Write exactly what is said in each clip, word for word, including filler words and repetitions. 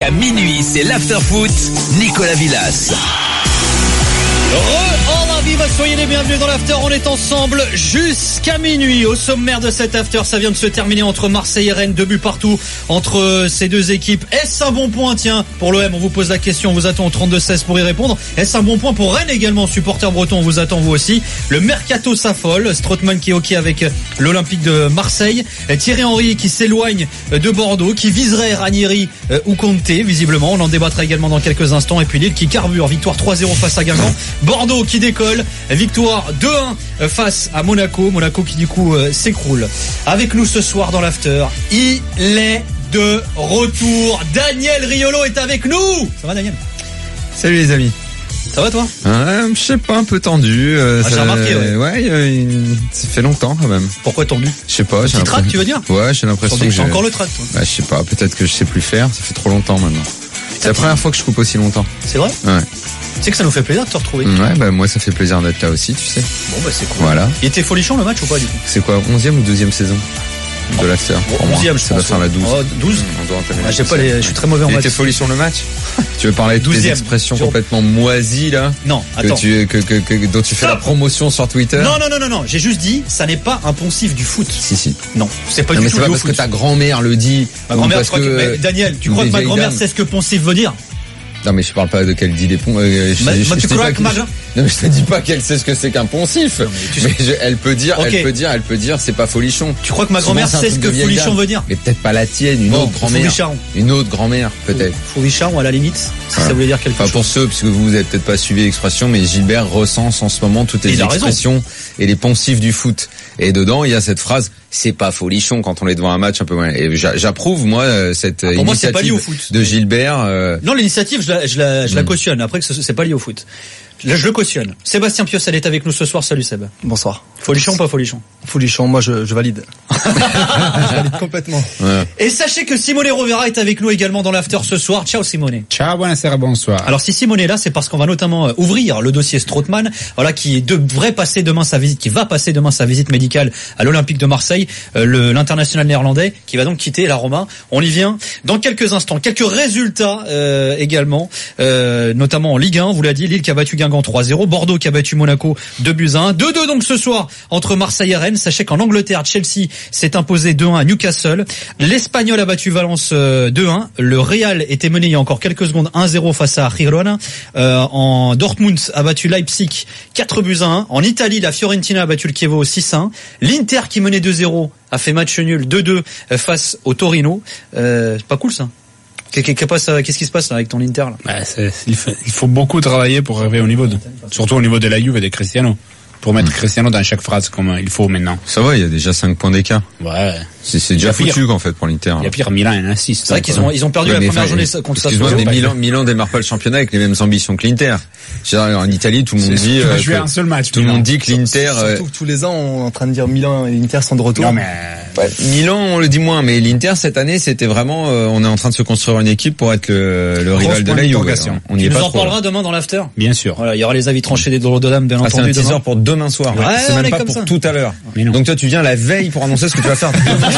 Jusqu'à minuit, c'est l'Afterfoot, Nicolas Villas. Re, en vive, soyez les bienvenus dans l'After, on est ensemble jusqu'à minuit. Au sommaire de cet After, ça vient de se terminer entre Marseille et Rennes, deux buts partout entre ces deux équipes. Est-ce un bon point? Tiens, pour l'O M, on vous pose la question, on vous attend au trente-deux seize pour y répondre. Est-ce un bon point pour Rennes également? Supporters bretons, on vous attend vous aussi. Le mercato s'affole, Strootman qui est ok avec l'Olympique de Marseille, Thierry Henry qui s'éloigne de Bordeaux, qui viserait Ranieri ou Conte visiblement, on en débattra également dans quelques instants. Et puis Lille qui carbure, victoire trois zéro face à Guingamp. Bordeaux qui décolle, victoire deux un face à Monaco, Monaco qui du coup euh, s'écroule. Avec nous ce soir dans l'After, il est de retour, Daniel Riolo est avec nous. Ça va Daniel? Salut les amis. Ça va toi? euh, Je sais pas, un peu tendu. Euh, ah, ça, j'ai remarqué, ouais. Ouais, euh, ça fait longtemps quand même. Pourquoi tendu? Je sais pas. Petit track, tu veux dire? Ouais, j'ai l'impression que j'ai encore le track, toi. Bah, je sais pas, peut-être que je sais plus faire. Ça fait trop longtemps maintenant. C'est la première fois que je coupe aussi longtemps. C'est vrai? Ouais. Tu sais que ça nous fait plaisir de te retrouver. Ouais, bah moi ça fait plaisir d'être là aussi, tu sais. Bon bah c'est cool. Voilà. Il était folichon le match ou pas du coup? C'est quoi, onzième ou douzième saison de l'After? onzième, je ça pense. Ça va faire la douze. Oh, douze. On doit entamer. Ah, j'ai pas les, je suis très mauvais en maths. maths. Il était folichon le match? Tu veux parler de toutes les expressions sur... complètement moisies là? Non, attends. Que tu, que, que, que, dont tu fais Stop. La promotion sur Twitter? Non, non, non, non, non. J'ai juste dit, ça n'est pas un poncif du foot. Si, si. Non, c'est pas non, du mais tout c'est pas lié au parce foot. que ta grand-mère le dit. Ma grand-mère, parce que... que... Mais Daniel, tu crois que ma grand-mère sait ce que poncif veut dire? Non mais je parle pas de qu'elle dit des ponts. Euh, je, ma, je, ma, je tu crois que ma... Non mais je te dis pas qu'elle sait ce que c'est qu'un poncif. Non, mais, mais je, elle peut dire, okay. elle peut dire, elle peut dire, c'est pas folichon. Tu crois que ma grand-mère sait ce que folichon veut dire? Mais peut-être pas la tienne, une bon, autre grand-mère. Une autre grand-mère peut-être. Fouvicharon à la limite, si ah. ça voulait dire quelque enfin, chose. Pour ceux, parce que vous avez peut-être pas suivi l'expression, mais Gilbert recense en ce moment toutes les expressions raison. Et les poncifs du foot. Et dedans il y a cette phrase. C'est pas folichon quand on est devant un match un peu moins. Et j'approuve moi cette ah, initiative moi, c'est pas lié au foot. De Gilbert. Euh... Non, l'initiative je la, je la, je la cautionne. Après que c'est pas lié au foot. Là, je le cautionne. Sébastien Piocel est avec nous ce soir. Salut Seb. Bonsoir. Folichon ou pas folichon? Folichon, moi je, je valide. Je valide complètement. Ouais. Et sachez que Simone Rovera est avec nous également dans l'After ce soir. Ciao Simone. Ciao, buonasera, bonsoir. Alors si Simone est là, c'est parce qu'on va notamment ouvrir le dossier Strootman, voilà, qui devrait passer demain sa visite, qui va passer demain sa visite médicale à l'Olympique de Marseille, euh, le, l'international néerlandais, qui va donc quitter la Roma. On y vient dans quelques instants. Quelques résultats euh, également, euh, notamment en Ligue un, vous l'a dit, Lille qui a battu Guingamp trois zéro, Bordeaux qui a battu Monaco deux buts à un, deux deux donc ce soir entre Marseille et Rennes. Sachez qu'en Angleterre, Chelsea s'est imposé deux un à Newcastle. L'Espagnol a battu Valence deux un. Le Real était mené il y a encore quelques secondes un zéro face à Girona. Euh, en Dortmund a battu Leipzig quatre buts à un. En Italie, la Fiorentina a battu le Chievo six un. L'Inter qui menait deux zéro a fait match nul deux deux face au Torino. Euh, c'est pas cool ça? Qu'est-ce qui se passe là avec ton Inter là? Bah, c'est, il, faut, il faut beaucoup travailler pour arriver au niveau de, surtout au niveau de la Juve et de Cristiano. Pour mettre mmh. Cristiano dans chaque phrase comme il faut maintenant. Ça va, il y a déjà cinq points d'écart. Ouais. C'est, c'est déjà foutu en fait pour l'Inter. Il y a pire, Milan en a six. C'est vrai qu'ils ont, ils ont perdu ouais, la première journée contre Sassuolo. Excuse-moi, mais Milan, Milan démarre pas le championnat avec les mêmes ambitions que l'Inter. En Italie, tout le monde dit, euh, jouer un seul match. Tout le monde dit que l'Inter. Surtout que tous les ans, on est en train de dire Milan et l'Inter sont de retour. Non mais. Ouais, Milan, on le dit moins, mais l'Inter cette année, c'était vraiment, euh, on est en train de se construire une équipe pour être le, le rival de la Juve. On y est pas trop. Tu nous en parleras demain dans l'After. Bien sûr. Voilà, il y aura les avis tranchés des drôles de dames, bien entendu. C'est un teaser pour demain soir. C'est même pas pour tout à l'heure. Donc toi, tu viens la veille pour annoncer ce que tu vas faire.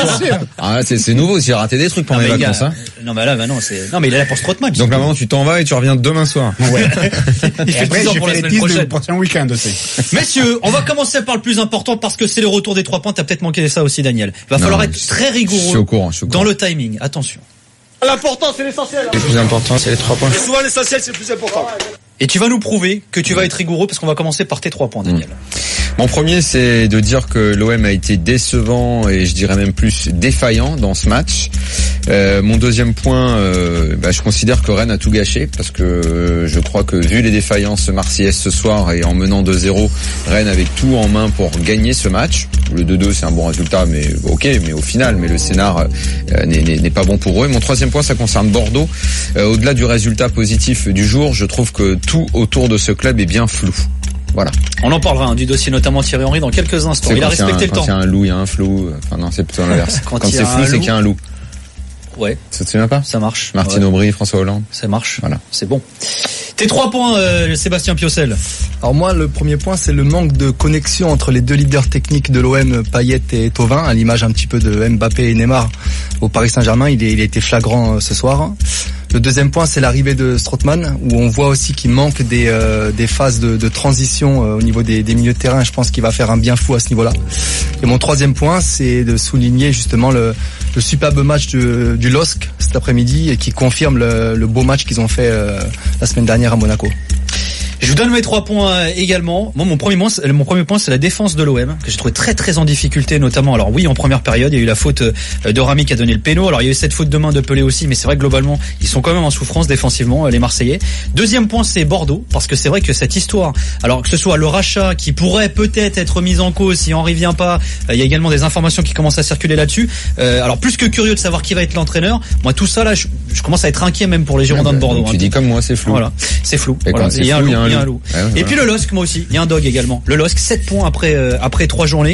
Ah, c'est, c'est nouveau, j'ai raté des trucs pendant les vacances, hein. Non, mais là, bah non, c'est, non, mais il est là pour Strootman. Donc là, maintenant, tu t'en vas et tu reviens demain soir. Ouais. Il fait dix ans pour la semaine prochaine. Prochain week-end aussi. Messieurs, on va commencer par le plus important parce que c'est le retour des trois points. T'as peut-être manqué ça aussi, Daniel. Il va non, falloir être très rigoureux. Je suis au courant, je suis au courant. Dans le timing. Attention. L'important, c'est l'essentiel. Le plus important, c'est les trois points. Et souvent, l'essentiel, c'est le plus important. Et tu vas nous prouver que tu vas être rigoureux parce qu'on va commencer par tes trois points, Daniel. Mmh. Mon premier, c'est de dire que l'O M a été décevant et je dirais même plus défaillant dans ce match. Euh, mon deuxième point, euh, bah, je considère que Rennes a tout gâché parce que euh, je crois que vu les défaillances marseillaises ce soir et en menant deux zéro, Rennes avait tout en main pour gagner ce match. Le deux deux, c'est un bon résultat, mais ok, mais au final, mais le scénar euh, n'est, n'est, n'est pas bon pour eux. Et mon troisième point, ça concerne Bordeaux. Euh, au-delà du résultat positif du jour, je trouve que tout autour de ce club est bien flou. Voilà. On en parlera hein, du dossier notamment Thierry Henry dans quelques instants. C'est il a respecté un, le temps. Quand il y a un loup, il y a un flou. Enfin non, c'est plutôt l'inverse. quand, quand c'est flou, c'est qu'il y a un loup. Ouais. Ça te souvient pas? Ça marche. Martine ouais. Aubry, François Hollande. Ça marche. Voilà. C'est bon. Tes trois points, euh, Sébastien Piocel. Alors moi, le premier point, c'est le manque de connexion entre les deux leaders techniques de l'O M, Payet et Thauvin, à l'image un petit peu de Mbappé et Neymar au Paris Saint-Germain. Il, est, il a été flagrant euh, ce soir. Le deuxième point, c'est l'arrivée de Strootman, où on voit aussi qu'il manque des euh, des phases de, de transition euh, au niveau des, des milieux de terrain. Je pense qu'il va faire un bien fou à ce niveau-là. Et mon troisième point, c'est de souligner justement le, le superbe match de, du L O S C cet après-midi et qui confirme le, le beau match qu'ils ont fait euh, la semaine dernière à Monaco. Je vous donne mes trois points également. Moi, mon premier point, c'est, mon premier point, c'est la défense de l'O M, que j'ai trouvé très très en difficulté, notamment. Alors oui, en première période, il y a eu la faute de Rami qui a donné le péno. Alors il y a eu cette faute de main de Pelé aussi, mais c'est vrai que globalement, ils sont quand même en souffrance défensivement, les Marseillais. Deuxième point, c'est Bordeaux, parce que c'est vrai que cette histoire, alors que ce soit le rachat qui pourrait peut-être être mis en cause si Henry vient pas, il y a également des informations qui commencent à circuler là-dessus. Euh, alors plus que curieux de savoir qui va être l'entraîneur. Moi, tout ça là, je, je commence à être inquiet même pour les Girondins de Bordeaux. Tu hein. dis comme moi, c'est flou. Voilà, c'est flou. Et voilà. c'est Il y a un flou, loup. il y a un Il y a un loup. loup. Ouais, ouais, et voilà. puis le L O S C, moi aussi, il y a un dog également. Le L O S C, sept points après euh, après trois journées.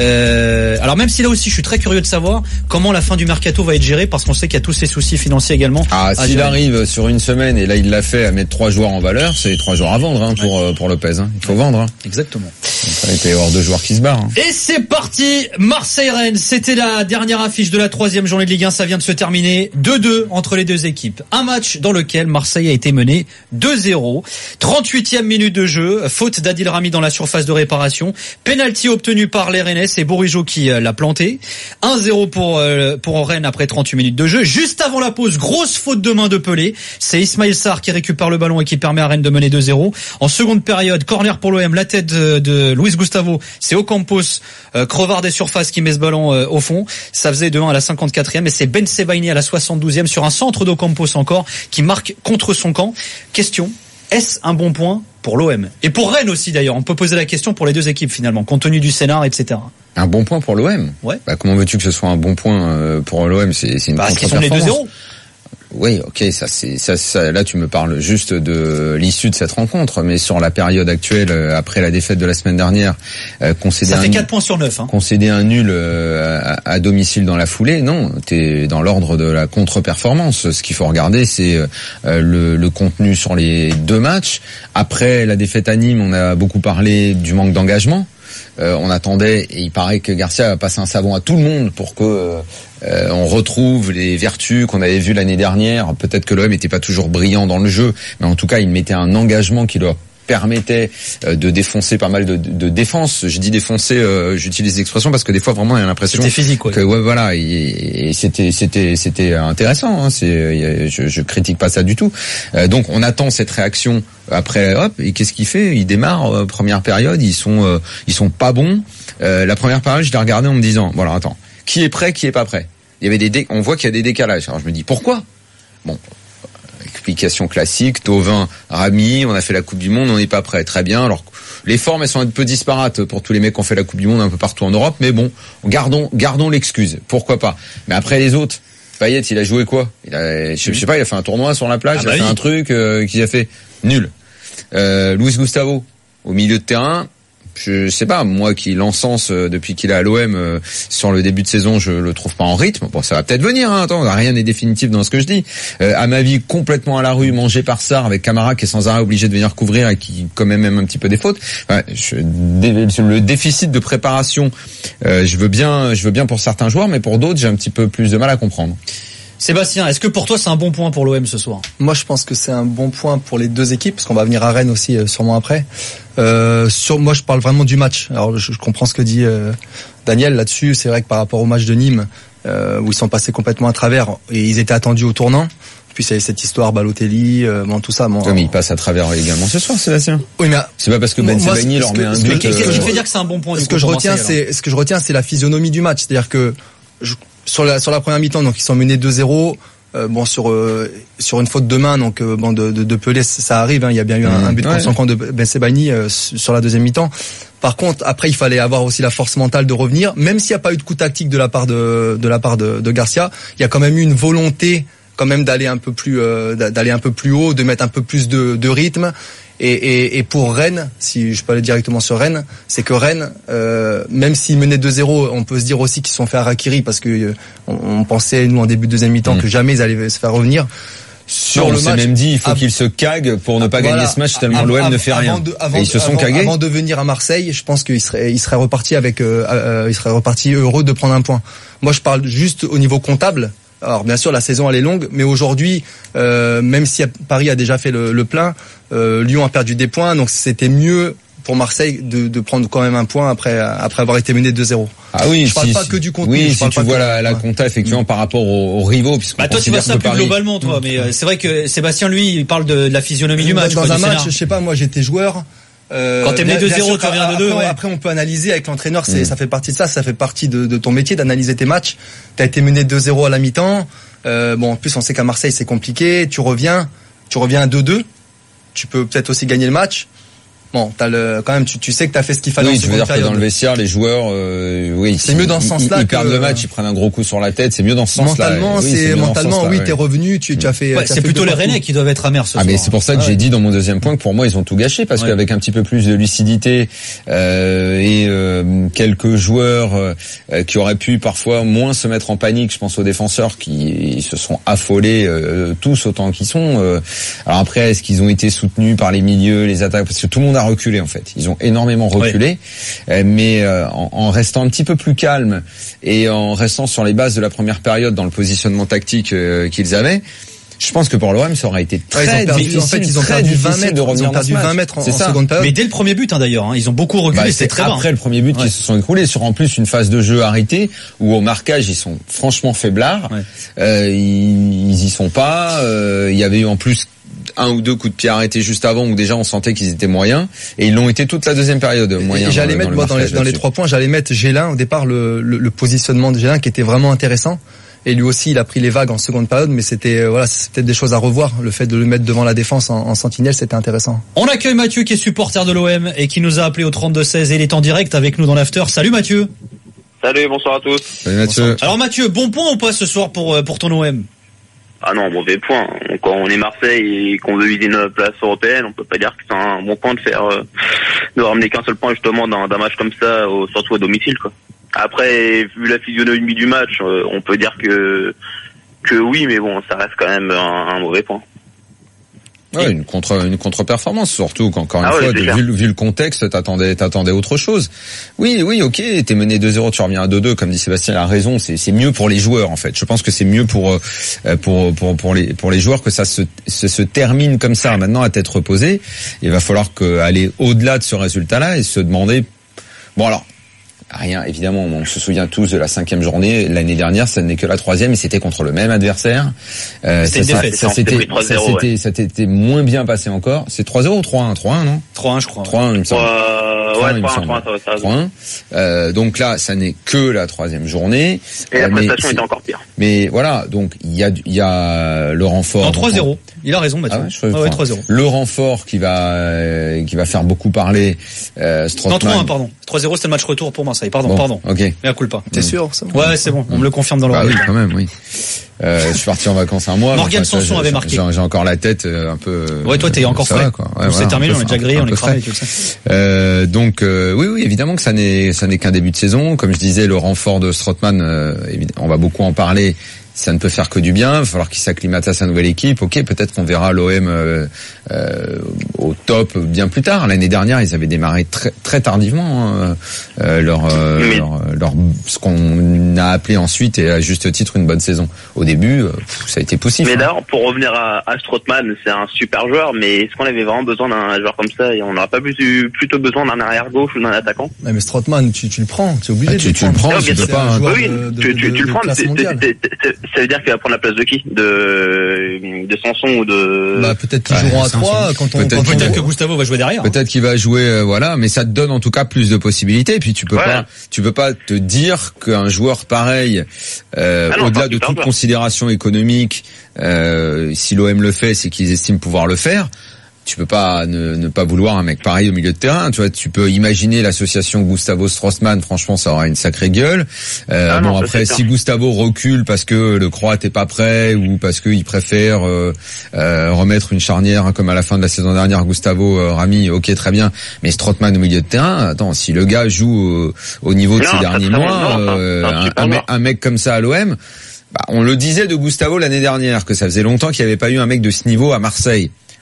Euh, alors même si là aussi, je suis très curieux de savoir comment la fin du mercato va être gérée, parce qu'on sait qu'il y a tous ces soucis financiers également. Ah, s'il gérer. arrive sur une semaine et là il l'a fait à mettre trois joueurs en valeur, c'est trois joueurs à vendre hein, pour ouais. pour Lopez. Hein. Il faut vendre. Hein. Exactement. Ça a été hors deux joueurs qui se barrent. Hein. Et c'est parti, Marseille-Rennes. C'était la dernière affiche de la troisième journée de Ligue un. Ça vient de se terminer. deux deux entre les deux équipes. Un match dans lequel Marseille a été mené deux zéro. trente-huitième minute de jeu. Faute d'Adil Rami dans la surface de réparation. Penalty obtenu par les Rennais. C'est Bourigeaud qui l'a planté. un zéro pour, euh, pour Rennes après trente-huit minutes de jeu. Juste avant la pause, grosse faute de main de Pelé. C'est Ismaïl Sarr qui récupère le ballon et qui permet à Rennes de mener deux zéro. En seconde période, corner pour l'O M. La tête de, de Luis Gustavo. C'est Ocampos, euh, crevard des surfaces qui met ce ballon euh, au fond. Ça faisait deux un à la cinquante-quatrième. Et c'est Ben Sebaini à la soixante-douzième sur un centre d'Ocampos encore qui marque contre son camp. Question. Est-ce un bon point pour l'O M? Et pour Rennes aussi d'ailleurs, on peut poser la question pour les deux équipes finalement, compte tenu du scénar, et cetera. Un bon point pour l'O M? Ouais. Bah, comment veux-tu que ce soit un bon point pour l'O M? C'est, c'est une bah, contre-performance. Parce qu'ils sont les deux zéro. Oui, ok, ça c'est ça, ça. Là, tu me parles juste de l'issue de cette rencontre, mais sur la période actuelle, après la défaite de la semaine dernière, euh, concéder ça fait un, quatre points sur neuf. Hein. Concéder un nul euh, à, à domicile dans la foulée, non, t'es dans l'ordre de la contre-performance. Ce qu'il faut regarder, c'est euh, le, le contenu sur les deux matchs. Après la défaite à Nîmes, on a beaucoup parlé du manque d'engagement. Euh, on attendait, et il paraît que Garcia va passer un savon à tout le monde pour que euh, on retrouve les vertus qu'on avait vues l'année dernière. Peut-être que l'O M n'était pas toujours brillant dans le jeu, mais en tout cas, il mettait un engagement qui leur permettait de défoncer pas mal de, de défense. Je dis défoncer, euh, j'utilise l'expression parce que des fois vraiment il y a l'impression c'était physique, ouais. que ouais voilà, et, et c'était c'était c'était intéressant. Hein, c'est, je, je critique pas ça du tout. Euh, donc on attend cette réaction après. Hop, et qu'est-ce qu'il fait? Il démarre euh, première période, ils sont euh, ils sont pas bons. Euh, la première période, je l'ai regardé en me disant voilà, attends, qui est prêt, qui est pas prêt? Il y avait des dé- on voit qu'il y a des décalages. Alors je me dis pourquoi? Bon. Explication classique, Thauvin, Rami, on a fait la Coupe du Monde, on n'est pas prêt. Très bien. Alors, les formes, elles sont un peu disparates pour tous les mecs qui ont fait la Coupe du Monde un peu partout en Europe, mais bon, gardons, gardons l'excuse. Pourquoi pas? Mais après les autres, Payet, il a joué quoi? Il a, je, je sais pas, il a fait un tournoi sur la plage, ah il a bah fait oui. un truc, euh, qu'il a fait nul. Euh, Luis Gustavo, au milieu de terrain, je sais pas, moi qui l'encense depuis qu'il est à l'O M euh, sur le début de saison, je le trouve pas en rythme. Bon, ça va peut-être venir, hein, attends, rien n'est définitif dans ce que je dis. Euh, à ma vie, complètement à la rue, mangé par Sarr, avec Camara qui est sans arrêt obligé de venir couvrir et qui commet même un petit peu des fautes. Ouais, je, le déficit de préparation, euh, je veux bien, je veux bien pour certains joueurs, mais pour d'autres, j'ai un petit peu plus de mal à comprendre. Sébastien, est-ce que pour toi c'est un bon point pour l'O M ce soir? Moi je pense que c'est un bon point pour les deux équipes, parce qu'on va venir à Rennes aussi euh, sûrement après. Euh, sur, moi je parle vraiment du match. Alors je, je comprends ce que dit euh, Daniel là-dessus. C'est vrai que par rapport au match de Nîmes, euh, où ils sont passés complètement à travers, et ils étaient attendus au tournant. Puis c'est cette histoire Balotelli, euh, bon tout ça. Bon, oui, mais il passe à travers également ce soir, Sébastien. Oui, mais c'est pas parce que Ben Sebaini leur met un but. Qu'est-ce qui fait dire que c'est un bon point? Ce que je retiens, c'est ce que je retiens, c'est la physionomie du match. C'est-à-dire que je, sur la sur la première mi-temps, donc ils sont menés deux zéro. Euh, bon sur euh, sur une faute de main, donc euh, bon de, de de Pelé, ça arrive, hein, il y a bien eu un, un but ouais. contre son camp de Ben Sebaini euh, sur la deuxième mi-temps. Par contre, après il fallait avoir aussi la force mentale de revenir, même s'il n'y a pas eu de coup tactique de la part de de la part de, de Garcia, il y a quand même eu une volonté quand même d'aller un peu plus euh, d'aller un peu plus haut, de mettre un peu plus de de rythme. Et, et, et pour Rennes, si je peux aller directement sur Rennes, c'est que Rennes, euh, même s'ils menaient deux zéro, on peut se dire aussi qu'ils se sont fait harakiri, parce que euh, on, on pensait, nous, en début de deuxième mi-temps, mmh. que jamais ils allaient se faire revenir. Sur non, le on match, s'est même dit, il faut av- qu'ils se caguent pour ne pas voilà, gagner ce match, tellement av- l'O M av- ne fait rien. De, avant, et ils se sont avant, cagués. Avant de venir à Marseille, je pense qu'ils seraient, ils seraient repartis avec, euh, euh, ils seraient repartis heureux de prendre un point. Moi, je parle juste au niveau comptable. Alors bien sûr la saison elle est longue, mais aujourd'hui euh, même si Paris a déjà fait le, le plein, euh, Lyon a perdu des points, donc c'était mieux pour Marseille de, de prendre quand même un point après après avoir été mené deux zéro. Ah oui, je parle si, pas que du contenu. Oui, je si tu vois la, la ouais. compta effectivement par rapport aux, aux rivaux, puisque bah toi tu vois ça plus Paris... globalement toi, mais euh, c'est vrai que Sébastien lui il parle de, de la physionomie du match. Dans quoi, un match, scénar. je sais pas, moi j'étais joueur. Euh, Quand t'es mené deux zéro, tu reviens de deux. Après, ouais. après on peut analyser avec l'entraîneur, c'est mmh. ça fait partie de ça, ça fait partie de, de ton métier d'analyser tes matchs. T'as été mené deux zéro à la mi-temps. Euh, bon en plus on sait qu'à Marseille c'est compliqué. Tu reviens, tu reviens à deux deux. Tu peux peut-être aussi gagner le match. Bon, t'as le, quand même, tu, tu sais que t'as fait ce qu'il fallait. Oui, en tu veux dire période. que dans le vestiaire, les joueurs, euh, oui, c'est mieux dans ce sens-là. Ils, ils que, perdent le match, ils prennent un gros coup sur la tête. C'est mieux dans ce sens-là. Mentalement, oui, c'est, c'est mentalement, ce oui, ouais. t'es revenu, tu, tu as fait. Ouais, tu as c'est fait plutôt les partout. Rennais qui doivent être amers ce ah, soir. mais c'est pour ça que ah, j'ai ouais. dit dans mon deuxième point que pour moi ils ont tout gâché parce ouais. qu'avec un petit peu plus de lucidité euh, et euh, quelques joueurs euh, qui auraient pu parfois moins se mettre en panique, je pense aux défenseurs qui se sont affolés euh, tous autant qu'ils sont. Euh, alors après, est-ce qu'ils ont été soutenus par les milieux, les attaques, parce que tout le monde a reculé en fait. Ils ont énormément reculé, ouais. mais euh, en, en restant un petit peu plus calme et en restant sur les bases de la première période dans le positionnement tactique euh, qu'ils avaient. Je pense que pour l'O M ça aurait été très ouais, ils ont perdu, difficile. En fait, ils ont très perdu vingt mètres de revenir ils ont perdu dans ce match. vingt mètres en, c'est en ça. seconde période. Mais dès le premier but, hein, d'ailleurs, hein, ils ont beaucoup reculé. Bah, c'est très après bas. Après le premier but, ouais. qui se sont écroulés sur en plus une phase de jeu arrêtée où au marquage ils sont franchement faiblards. Ouais. Euh, ils, ils y sont pas. Euh, il y avait eu en plus un ou deux coups de pied arrêtés juste avant où déjà on sentait qu'ils étaient moyens et ils l'ont été toute la deuxième période moyen. Et j'allais dans, mettre dans, moi, dans, les, dans les trois points, j'allais mettre Gélin au départ le, le, le positionnement de Gélin qui était vraiment intéressant. Et lui aussi, il a pris les vagues en seconde période, mais c'était voilà, c'est peut-être des choses à revoir. Le fait de le mettre devant la défense en, en sentinelle, c'était intéressant. On accueille Mathieu qui est supporter de l'O M et qui nous a appelé au trente-deux seize et il est en direct avec nous dans l'after. Salut Mathieu. Salut, bonsoir à tous. Salut Mathieu. Bonsoir. Alors Mathieu, bon point ou pas ce soir pour pour ton O M? Ah non, mauvais point. Quand on est Marseille et qu'on veut viser une place européenne, on peut pas dire que c'est un bon point de faire euh, de ramener qu'un seul point justement dans d'un match comme ça, au, surtout à domicile quoi. Après, vu la physionomie du match, euh, on peut dire que que oui, mais bon, ça reste quand même un, un mauvais point. Ouais, une contre une contre-performance surtout qu'encore une ah fois ouais, de, vu, vu le contexte t'attendais t'attendais autre chose. Oui oui OK, t'es mené deux zéro, tu reviens à deux deux comme dit Sébastien, il a raison, c'est c'est mieux pour les joueurs en fait. Je pense que c'est mieux pour pour pour pour les pour les joueurs que ça se se, se termine comme ça maintenant à tête reposée. Il va falloir que aller au-delà de ce résultat-là et se demander bon alors rien, évidemment, on se souvient tous de la cinquième journée. L'année dernière, ça n'est que la troisième et c'était contre le même adversaire. Euh, ça, ça, ça, c'était, ça s'était, ça s'était moins bien passé encore. C'est trois zéro ou trois un? trois un, non? trois un, je crois. trois un, il me semble. trois un, trois un, trois un. Euh, donc là, ça n'est que la troisième journée. Et la prestation était encore pire. Mais voilà, donc il y a, il y a le renfort. Non, trois zéro. Il a raison, Mathieu. Ah ouais, je ah ouais, trois zéro. Le renfort qui va, euh, qui va faire beaucoup parler, euh, Strootman. Non, trois un, pardon. trois zéro, c'était le match retour pour Marseille. Pardon, bon, pardon. Ok. Mais à coup pas. T'es sûr, ça? Ouais, c'est bon. On me le confirme dans le bah radio. Oui, quand même, oui. Euh, je suis parti en vacances un mois. Morgan enfin, Sanson avait marqué. J'ai, j'ai encore la tête un peu. Ouais, toi, t'es encore frais. Va, quoi. Ouais, voilà, c'est terminé, on est déjà grillé, on est cramé, tu le sais. Euh, donc, euh, oui, oui, évidemment que ça n'est, ça n'est qu'un début de saison. Comme je disais, le renfort de Strootman, euh, on va beaucoup en parler. Ça ne peut faire que du bien. Il va falloir qu'il s'acclimate à sa nouvelle équipe. Ok, peut-être qu'on verra l'O M euh, euh, au top bien plus tard. L'année dernière, ils avaient démarré très, très tardivement hein, euh, leur, euh, leur, leur ce qu'on a appelé ensuite et à juste titre une bonne saison. Au début, euh, ça a été possible. Mais hein. d'ailleurs, pour revenir à, à Strootman, c'est un super joueur, mais est-ce qu'on avait vraiment besoin d'un joueur comme ça et on n'aurait pas plus, plutôt besoin d'un arrière gauche ou d'un attaquant? Ouais, mais Strootman, tu, tu le prends, tu es obligé ah, de tu, le tu le prendre. prends, tu peux pas. Hein. Oui, de, tu, de, tu, tu de, le prends. C'est, c'est, c'est, ça veut dire qu'il va prendre la place de qui? De de Sanson ou de bah peut-être qu'ils joueront à trois quand on peut-être, peut-être que Gustavo va jouer derrière. Peut-être hein. qu'il va jouer euh, voilà, mais ça te donne en tout cas plus de possibilités et puis tu peux ouais. pas tu peux pas te dire qu'un joueur pareil euh, ah non, au-delà de toute joueur. Considération économique euh, si l'O M le fait, c'est qu'ils estiment pouvoir le faire. Tu peux pas ne, ne pas vouloir un mec pareil au milieu de terrain. Tu vois, tu peux imaginer l'association Gustavo Strootman. Franchement, ça aura une sacrée gueule. Euh, ah bon non, après, si Gustavo recule parce que le Croate est pas prêt ou parce qu'il préfère euh, euh, remettre une charnière comme à la fin de la saison dernière, Gustavo euh, Rami, ok, très bien. Mais Strootman au milieu de terrain, attends, si le gars joue au, au niveau de non, ces derniers mois, bon, euh, un, un, mec, un mec comme ça à l'O M, bah, on le disait de Gustavo l'année dernière que ça faisait longtemps qu'il n'y avait pas eu un mec de ce niveau à Marseille.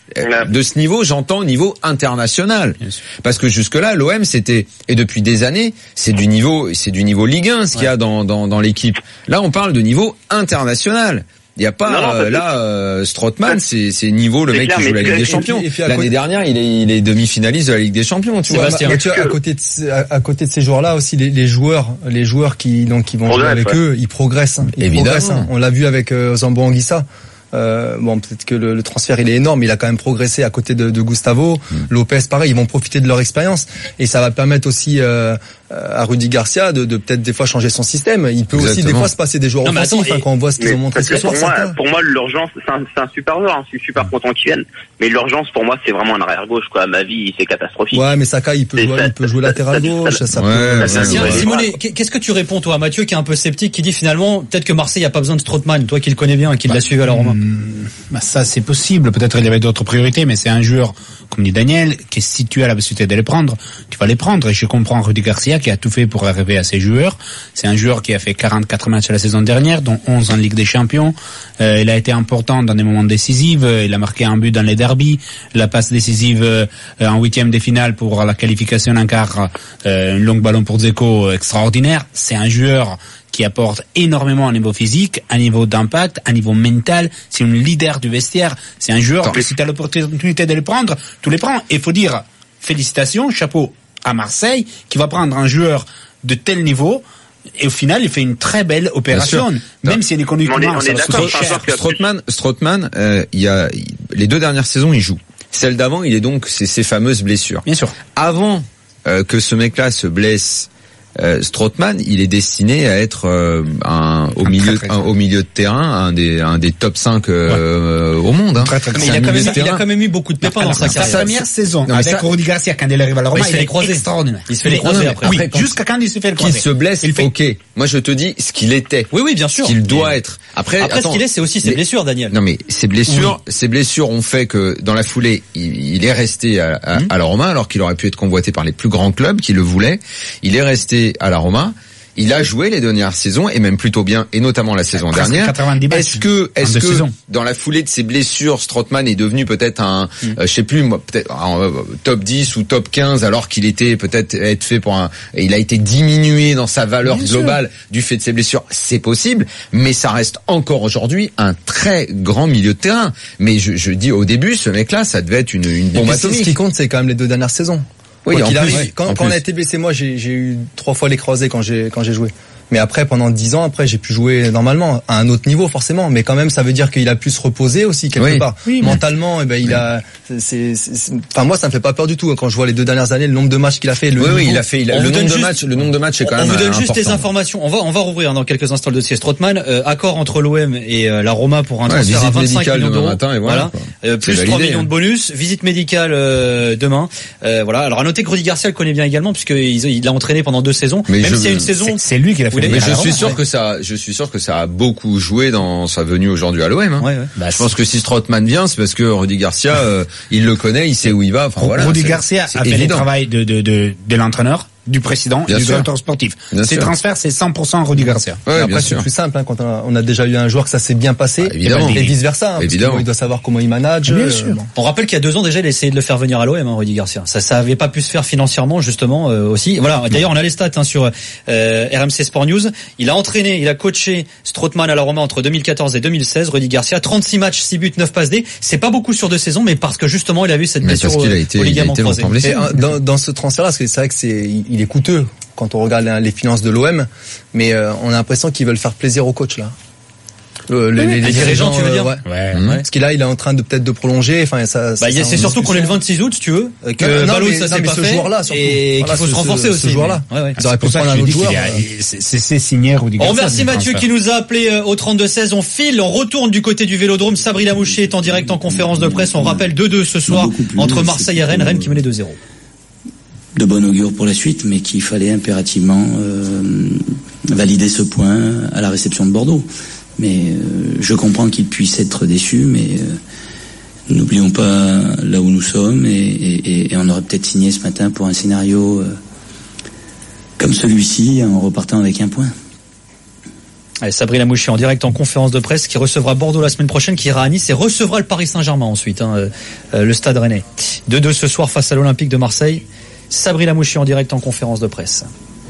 Ouais. De ce niveau, j'entends au niveau international. Parce que jusque-là, l'O M, c'était, et depuis des années, c'est du niveau, c'est du niveau Ligue un, ce qu'il y a dans, dans, dans l'équipe. Là, on parle de niveau international. Il n'y a pas, non, non, euh, là, euh, Strootman, c'est, c'est niveau, le c'est mec clair, qui joue la mais Ligue des et Champions. puis- et puis à L'année côté- dernière, il est, il est demi-finaliste de la Ligue des Champions, tu vois. Sébastien. Mais tu vois, à côté de, ce- à, à côté de ces joueurs-là aussi, les, les joueurs, les joueurs qui donc qui vont jouer Progresse, avec ouais. eux, ils progressent. Hein, ils Évidemment. progressent, hein. On l'a vu avec euh, Zambo Anguissa. Euh, bon, peut-être que le, le transfert il est énorme, il a quand même progressé à côté de, de Gustavo. Mm. Lopez, pareil, ils vont profiter de leur expérience et ça va permettre aussi euh, à Rudy Garcia de, de peut-être des fois changer son système. Il peut aussi Exactement. des fois se passer des joueurs Non, mais offensifs attends, hein, et- quand on voit ce qu'ils Mais ont montré parce ce que soir. pour moi, certains. pour moi, l'urgence, c'est un, c'est un super joueur, hein, je suis super content qu'il vienne. Mais l'urgence, pour moi, c'est vraiment un arrière gauche, quoi. À ma vie, c'est catastrophique. Ouais, mais Saka, il peut Et jouer, ça- il peut jouer latéral ça- ça- gauche. Ça, ça Ouais, peut. ouais, ça- ouais, Tiens, ouais. Simonet, qu'est-ce que tu réponds toi à Mathieu qui est un peu sceptique, qui dit finalement peut-être que Marseille a pas besoin de Strootman, toi qui le connais bien et qui l'a suivi à la Roma. Bah ça c'est possible, peut-être il y avait d'autres priorités, mais c'est un joueur, comme dit Daniel, qui si tu as la possibilité de les prendre, tu vas les prendre. Et je comprends Rudy Garcia qui a tout fait pour arriver à ces joueurs. C'est un joueur qui a fait quarante-quatre matchs la saison dernière, dont onze en Ligue des Champions. Euh, il a été important dans des moments décisifs, il a marqué un but dans les derbies, la passe décisive euh, en huitième de finale pour la qualification en quart, euh, un long ballon pour Dzeko extraordinaire. C'est un joueur qui apporte énormément à niveau physique, à niveau d'impact, à niveau mental. C'est un leader du vestiaire. C'est un joueur que si tu as l'opportunité de le prendre, tu les prends. Et il faut dire félicitations, chapeau à Marseille, qui va prendre un joueur de tel niveau. Et au final, il fait une très belle opération. Bien sûr. Même Non. si économiquement, On est- on ça est va d'accord, coûter c'est un cher. joueur que- Strootman, Strootman, euh, il y a les deux dernières saisons, il joue. Celle d'avant, il est donc c'est ces fameuses blessures. Bien sûr. Avant euh, que ce mec-là se blesse, euh, Strootman, il est destiné à être euh, un au Un milieu très, très un, au milieu de terrain, un des un des top cinq euh, au monde. Hein. Très, très, très Mais C'est il a un quand milieu même, de il a terrain. quand même eu beaucoup de pépins dans Alors, sa sa carrière. première saison Non, mais avec ça- Rudy Garcia quand il arrive à la Roma, il se fait il les est croisés. extraordinaire. Il se fait les Il est- croisés non, après. Oui, Après, quand- jusqu'à quand il se fait le Qu'il croisé. se blesse, Il fait- ok. Moi, je te dis ce qu'il était, Oui, oui, bien sûr. ce qu'il doit Mais être. Après, Après, attends, ce qu'il est, c'est aussi ses les- blessures, Daniel. Non mais ces blessures, ces blessures ont fait que dans la foulée, il, il est resté à, à, Mhm. à la Roma alors qu'il aurait pu être convoité par les plus grands clubs qui le voulaient. Il est resté à la Roma. Il a joué les dernières saisons et même plutôt bien, et notamment la saison presque dernière. quatre-vingt-dix matchs Est-ce que, en est-ce deux que saisons. dans la foulée de ces blessures, Strootman est devenu peut-être un, euh, je sais plus, moi, peut-être un, euh, top dix ou top quinze alors qu'il était peut-être être fait pour un, il a été diminué dans sa valeur Bien sûr. globale du fait de ses blessures. C'est possible, mais ça reste encore aujourd'hui un très grand milieu de terrain. Mais je, je dis au début, ce mec-là, ça devait être une, une Et bombe puis, ce atomique. qui compte, c'est quand même les deux dernières saisons. Oui, Quoi en qu'il plus, arrive, quand, en quand on plus. a été blessé, moi, j'ai, j'ai eu trois fois les croisés quand j'ai quand j'ai joué. Mais après, pendant dix ans, après, j'ai pu jouer normalement à un autre niveau, forcément. Mais quand même, ça veut dire qu'il a pu se reposer aussi quelque Oui. part. Oui, mais- Mentalement, eh ben, il a. C'est, c'est- c'est- enfin, moi, ça me fait pas peur du tout hein, quand je vois les deux dernières années, le nombre de matchs qu'il a fait. Le Oui, oui, niveau. il a fait, il a, On le vous donne nombre de juste- matchs, le nombre de matchs est quand On même vous donne juste important. les informations. On va, on va rouvrir dans quelques instants le dossier Strootman. Euh, accord entre l'O M et euh, la Roma pour un Ouais, transfert à visite vingt-cinq médicale millions demain d'euros. matin et voilà, quoi. Euh, plus C'est trois validé, millions hein. de bonus. Visite médicale euh, demain. Euh, voilà. Alors à noter que Rudy Garcia le connaît bien également puisqu'il il a entraîné pendant deux saisons. Mais Même je- s'il y a une saison. C'est- C'est lui qui l'a fait. Vous Mais Ah, je la suis Roma, sûr ouais. que ça, je suis sûr que ça a beaucoup joué dans sa venue aujourd'hui à l'O M. Hein. Ouais, ouais. Bah, Je pense que si Strootman vient, c'est parce que Rudy Garcia, euh, il le connaît, il sait où il va. Enfin voilà. Rudy c'est- Garcia c'est a fait le évident. travail de, de, de, de l'entraîneur, du président Bien et du sûr. directeur sportif. Bien Ces sûr. transferts, c'est cent pour cent Rudy Garcia. Ouais, Après, bien c'est sûr. plus simple hein, quand on a, on a déjà eu un joueur que ça s'est bien passé. Ah, évidemment. Et vice versa. Hein, parce que, Évidemment. bon, il doit savoir comment il manage. Bien euh, sûr. bon. On rappelle qu'il y a deux ans déjà, il a essayé de le faire venir à l'O M, hein, Rudy Garcia. Ça, ça avait pas pu se faire financièrement, justement, euh, aussi. Voilà. D'ailleurs, on a les stats hein, sur euh, R M C Sport News. Il a entraîné, il a coaché Strootman à la Roma entre deux mille quatorze et deux mille seize. Rudy Garcia, trente-six matchs, six buts, neuf passes D. C'est pas beaucoup sur deux saisons, mais parce que justement, il a vu cette Mais blessure parce qu'il a au- été, au il a ligament été croisé. longtemps blessé. Et, euh, dans, dans ce transfert-là, parce que c'est vrai que c'est, il il est coûteux quand on regarde les finances de l'O M, mais euh, on a l'impression qu'ils veulent faire plaisir au coach là. Euh, les, les- les dirigeants, tu veux euh, dire ouais. Ouais. Mmh. Parce qu'il là, il est en train de peut-être de prolonger. Enfin, ça. ça- Bah, il y a- ça, c'est en surtout qu'on est le discussion. vingt-six août, si tu veux, que Non, non, Ballot, mais- ça non, s'est mais pas ce fait, joueur-là, surtout. et Voilà, qu'il faut ce- se renforcer ce- aussi. ce joueur-là. Ouais, ouais. Ils auraient pu pour ça prendre que un je autre dis joueur. qu'il y a- euh, c'est- C'est c'est signé Rudy On Garcia. remercie le Mathieu transfert. qui nous a appelé euh, au trente-deux seize. On file, on retourne du côté du Vélodrome. Sabri Lamouchi est en direct en conférence de presse. On rappelle deux deux ce soir Beaucoup plus, entre c'est Marseille et Rennes. plutôt, Rennes qui menait deux zéro. de bon augure pour la suite, mais qu'il fallait impérativement euh, valider ce point à la réception de Bordeaux. Mais euh, je comprends qu'il puisse être déçu, mais euh, n'oublions pas là où nous sommes, et, et, et on aurait peut-être signé ce matin pour un scénario euh, comme celui-ci en repartant avec un point. Allez, Sabri Lamouchi en direct en conférence de presse, qui recevra Bordeaux la semaine prochaine, qui ira à Nice et recevra le Paris Saint-Germain ensuite, hein, euh, le Stade Rennais. deux deux ce soir face à l'Olympique de Marseille. Sabri Lamouchi en direct en conférence de presse.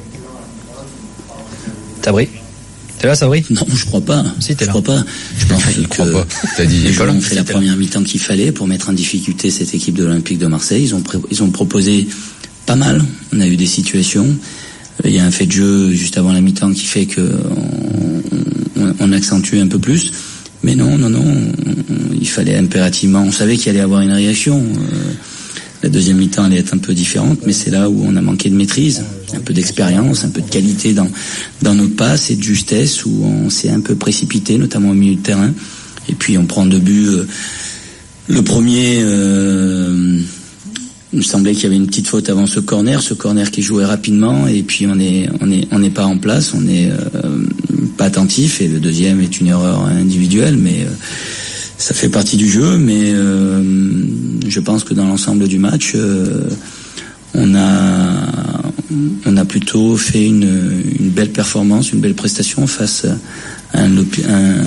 Sabri, t'es là, Sabri? Non, je crois pas. Si, t'es je là. crois pas. Je pense Je que crois pas. T'as dit les Nicolas. joueurs ont fait la Si, première mi-temps qu'il fallait pour mettre en difficulté cette équipe de l'Olympique de Marseille. Ils ont pré- ils ont proposé pas mal. On a eu des situations. Il y a un fait de jeu juste avant la mi-temps qui fait que on, on, on accentue un peu plus. Mais non, non, non. On, il fallait impérativement. On savait qu'il allait y avoir une réaction. Euh, La deuxième mi-temps allait être un peu différente, mais c'est là où on a manqué de maîtrise, un peu d'expérience, un peu de qualité dans dans notre passe et de justesse, où on s'est un peu précipité, notamment au milieu de terrain. Et puis on prend deux buts. Euh, le premier, euh, il me semblait qu'il y avait une petite faute avant ce corner, ce corner qui jouait rapidement, et puis on est on est on n'est pas en place, on est euh, pas attentif. Et le deuxième est une erreur individuelle, mais euh, ça fait partie du jeu, mais euh, je pense que dans l'ensemble du match, euh, on a on a plutôt fait une, une belle performance, une belle prestation face à un, un,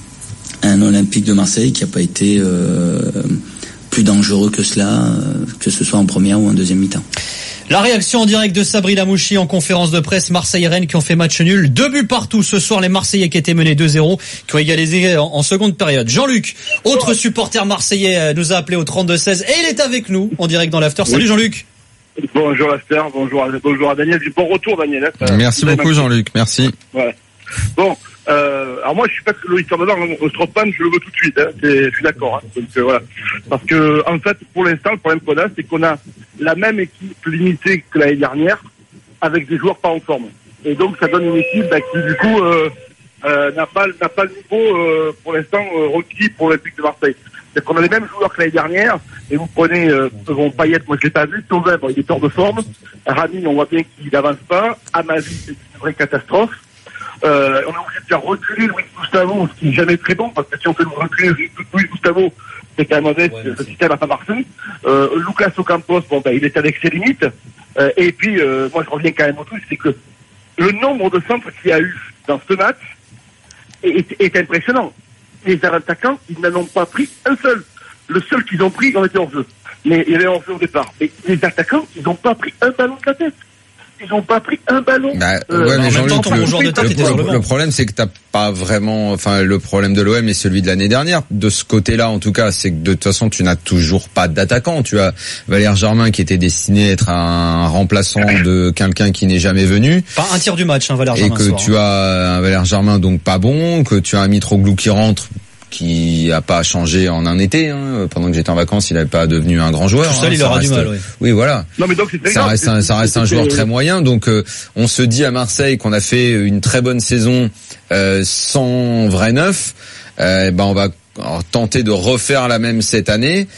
un Olympique de Marseille qui n'a pas été euh, plus dangereux que cela, que ce soit en première ou en deuxième mi-temps. La réaction en direct de Sabri Lamouchi en conférence de presse. Marseille et Rennes qui ont fait match nul. Deux buts partout ce soir. Les Marseillais qui étaient menés deux zéro, qui ont égalisé en, en seconde période. Jean-Luc, autre supporter marseillais, nous a appelé au trente-deux seize et il est avec nous en direct dans l'after. Salut Jean-Luc. Bonjour After, bonjour à, bonjour à Daniel. Bon retour Daniel. Hein. Merci beaucoup Jean-Luc, merci. Ouais. Bon, euh, alors moi je suis pas que Loïc Tornador, au Strootman, je le veux tout de suite. Hein. C'est, je suis d'accord. Hein. Donc euh, voilà, parce que en fait pour l'instant le problème qu'on a, c'est qu'on a la même équipe limitée que l'année dernière, avec des joueurs pas en forme. Et donc ça donne une équipe bah, qui du coup euh, euh, n'a pas n'a pas le niveau euh, pour l'instant euh, requis pour l'Olympique de Marseille. C'est qu'on a les mêmes joueurs que l'année dernière, et vous prenez euh, bon, Payet, moi je l'ai pas vu, Thauvin, bon, il est hors de forme, Rami, on voit bien qu'il n'avance pas, Amavi, c'est une vraie catastrophe. Euh, on est obligé de faire reculer Luis Gustavo, ce qui n'est jamais très bon, parce que si on fait reculer Luis Gustavo, c'est quand même modeste, ouais, ce système n'a pas marché. Euh, Lucas Ocampos, bon ben il est avec ses limites. Euh, et puis euh, moi je reviens quand même au truc, c'est que le nombre de centres qu'il y a eu dans ce match est, est, est impressionnant. Les attaquants, ils n'en ont pas pris un seul. Le seul qu'ils ont pris, ils ont été hors jeu. Mais il y avait hors jeu au départ. Mais les attaquants, ils n'ont pas pris un ballon de la tête. Ils n'ont pas pris un ballon. Bah, euh, ouais, mais Jean-Luc, temps, le, joueur de tête le, était sur le le, banc. le problème, c'est que t'as pas vraiment, enfin, le problème de l'O M est celui de l'année dernière. De ce côté-là, en tout cas, c'est que de toute façon, tu n'as toujours pas d'attaquant. Tu as Valère Germain qui était destiné à être un remplaçant de quelqu'un qui n'est jamais venu. Pas un tiers du match, hein, Valère Germain. Et que soir, tu hein. as un Valère Germain donc pas bon, que tu as un Mitroglou qui rentre, qui a pas changé en un été. Hein. Pendant que j'étais en vacances, il n'avait pas devenu un grand joueur. Tout seul, hein. il Ça aura reste... du mal, oui. Oui, voilà. Non, mais donc c'est très ça grave. reste un, ça reste un joueur très moyen. Donc, euh, on se dit à Marseille qu'on a fait une très bonne saison euh, sans vrai neuf. Euh, ben, on va tenter de refaire la même cette année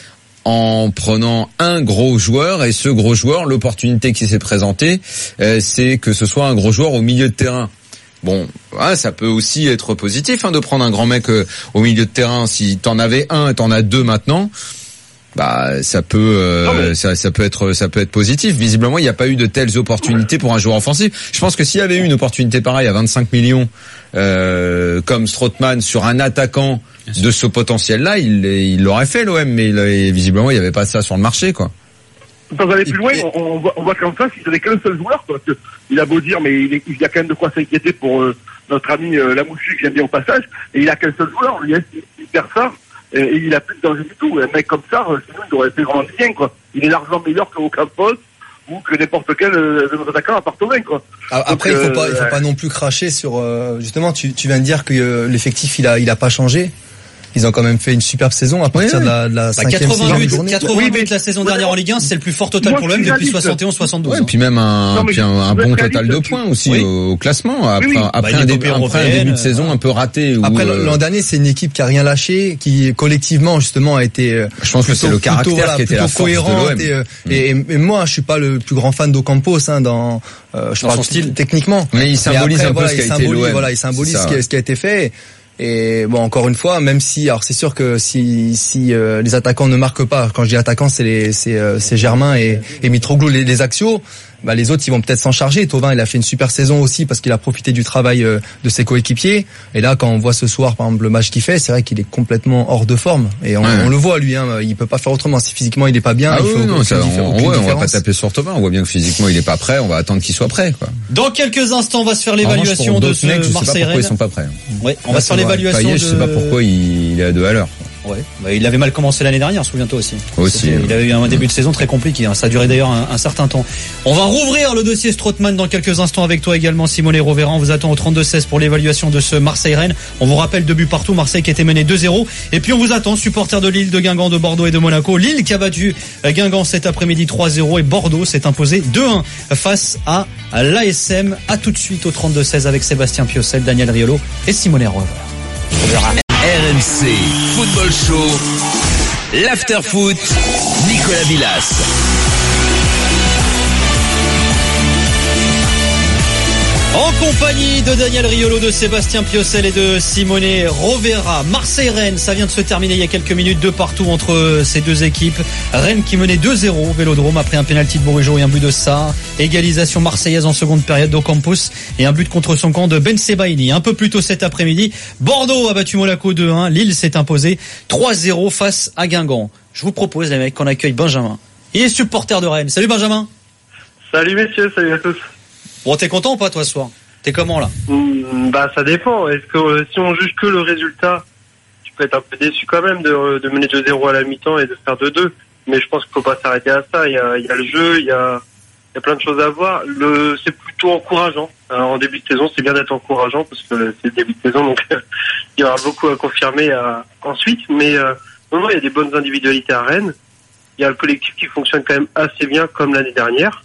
en prenant un gros joueur. Et ce gros joueur, l'opportunité qui s'est présentée, euh, c'est que ce soit un gros joueur au milieu de terrain. Bon, ouais, ça peut aussi être positif hein, de prendre un grand mec euh, au milieu de terrain. Si t'en avais un, t'en as deux maintenant, bah ça peut, euh, ça, ça peut être, ça peut être positif. Visiblement, il n'y a pas eu de telles opportunités pour un joueur offensif. Je pense que s'il y avait eu une opportunité pareille à vingt-cinq millions, euh, comme Strootman sur un attaquant de ce potentiel-là, il, il l'aurait fait l'O M, mais il, visiblement, il n'y avait pas ça sur le marché, quoi. Sans aller plus loin, on, on voit, on voit qu'en face, il n'avait qu'un seul joueur, parce que il a beau dire, mais il, est, il y a quand même de quoi s'inquiéter pour euh, notre ami euh, Lamouchi, que j'aime bien au passage, et il a qu'un seul joueur, lui, il perd ça, et, et il a plus de danger du tout. Un mec comme ça, euh, sinon, il aurait fait vraiment bien, quoi. Il est largement meilleur que Ocampos, ou que n'importe quel euh, de nos attaquants à part Thauvin, quoi. Après, Donc, il faut pas, il faut pas non plus cracher sur, euh, justement, tu, tu viens de dire que euh, l'effectif, il a, il a pas changé. Ils ont quand même fait une superbe saison à partir oui, de la, de la cinquième quatre-vingt-huit, journée. quatre-vingt-huit oui, la saison dernière en Ligue un, c'est le plus fort total pour l'O M depuis soixante et onze soixante-douze. Ouais, puis même un, non, puis un, un bon total de points aussi oui. au, au classement après, oui, oui. après, bah, un, début, après un début de saison un peu raté. Après où, l'an dernier, c'est une équipe qui a rien lâché, qui collectivement justement a été. Je pense plutôt, que c'est le caractère plutôt, qui était la force de l'O M. Et, mmh. et, et, et moi, je suis pas le plus grand fan d'Ocampos hein, dans, euh, je dans parle son style techniquement. Mais il symbolise un peu ce qui a été l'O M. Voilà, il symbolise ce qui a été fait. Et bon, encore une fois, même si, alors c'est sûr que si si euh, les attaquants ne marquent pas, quand je dis attaquants, c'est les c'est euh, c'est Germain et, et Mitroglou, les, les axiaux. bah les autres ils vont peut-être s'en charger. Thauvin il a fait une super saison aussi parce qu'il a profité du travail euh, de ses coéquipiers. Et là quand on voit ce soir par exemple le match qu'il fait, c'est vrai qu'il est complètement hors de forme. Et on, ouais. on le voit lui, hein, il peut pas faire autrement. Si physiquement il est pas bien, ah il oui, faut non, ça, on, ouais, on va pas différence. taper sur Thauvin. On voit bien que physiquement il est pas prêt. On va attendre qu'il soit prêt, quoi. Dans quelques instants, on va se faire l'évaluation revanche, de pour ce mecs, je sais pas pourquoi Marseille-Rennes. ils sont pas prêts. Ouais, on Là, va se faire c'est vrai. l'évaluation Payet, de... je sais pas pourquoi il, il est à deux à l'heure. Ouais, bah, il avait mal commencé l'année dernière, souviens-toi aussi. Aussi. C'était, il avait eu un début de saison très compliqué, hein. Ça a duré d'ailleurs un, un certain temps. On va rouvrir le dossier Strootman dans quelques instants avec toi également, Simone Rovera. On vous attend au trente-deux seize pour l'évaluation de ce Marseille-Rennes. On vous rappelle deux buts partout, Marseille qui était mené deux zéro. Et puis on vous attend, supporters de Lille, de Guingamp, de Bordeaux et de Monaco. Lille qui a battu Guingamp cet après-midi trois zéro et Bordeaux s'est imposé deux un face à l'A S M. À tout de suite au trente-deux seize avec Sébastien Piocel, Daniel Riolo et Simone Rovera. R M C Football Show, l'After Foot, Nicolas Villas. En compagnie de Daniel Riolo, de Sébastien Piocel et de Simone Rovera. Marseille-Rennes, ça vient de se terminer il y a quelques minutes, deux partout entre ces deux équipes. Rennes qui menait deux zéro au Vélodrome après un pénalty de Bourigeaud et un but de Sarr. Égalisation marseillaise en seconde période d'Ocampos et un but contre son camp de Ben Sebaini. Un peu plus tôt cet après-midi, Bordeaux a battu Monaco deux un. Lille s'est imposé trois zéro face à Guingamp. Je vous propose, les mecs, qu'on accueille Benjamin. Il est supporter de Rennes. Salut Benjamin. Salut messieurs, salut à tous. Bon, t'es content ou pas toi ce soir? T'es comment là? Mmh, Bah ça dépend. Est-ce que euh, si on juge que le résultat, tu peux être un peu déçu quand même de, de mener deux zéro à la mi-temps et de faire deux deux. Mais je pense qu'il faut pas s'arrêter à ça. Il y a, il y a le jeu, il y a, il y a plein de choses à voir. Le, c'est plutôt encourageant. Alors, en début de saison, c'est bien d'être encourageant parce que c'est le début de saison, donc il y aura beaucoup à confirmer à, ensuite. Mais euh, non, non, il y a des bonnes individualités à Rennes. Il y a le collectif qui fonctionne quand même assez bien comme l'année dernière.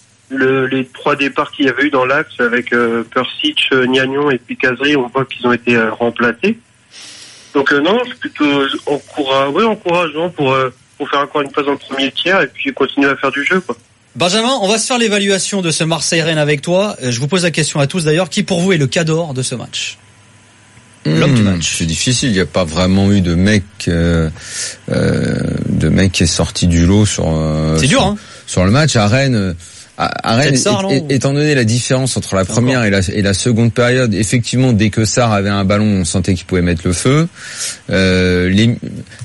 Le, les trois départs qu'il y avait eu dans l'axe avec euh, Persic, euh, Niagnon et puis Cazerie, on voit qu'ils ont été euh, remplacés. Donc euh, non, c'est plutôt encourageant, oui, encourageant pour, euh, pour faire encore une place dans le premier tiers et puis continuer à faire du jeu, quoi. Benjamin, on va se faire l'évaluation de ce Marseille-Rennes avec toi. Je vous pose la question à tous d'ailleurs. Qui pour vous est le cador de ce match? L'homme mmh, du match. C'est difficile. Il n'y a pas vraiment eu de mec, euh, euh, de mec qui est sorti du lot sur. Euh, c'est sur, dur, hein. Sur le match à Rennes. À Rennes, Sarr, é- étant donné la différence entre la première et la, et la seconde période, effectivement, dès que Sarr avait un ballon, on sentait qu'il pouvait mettre le feu. Euh, les,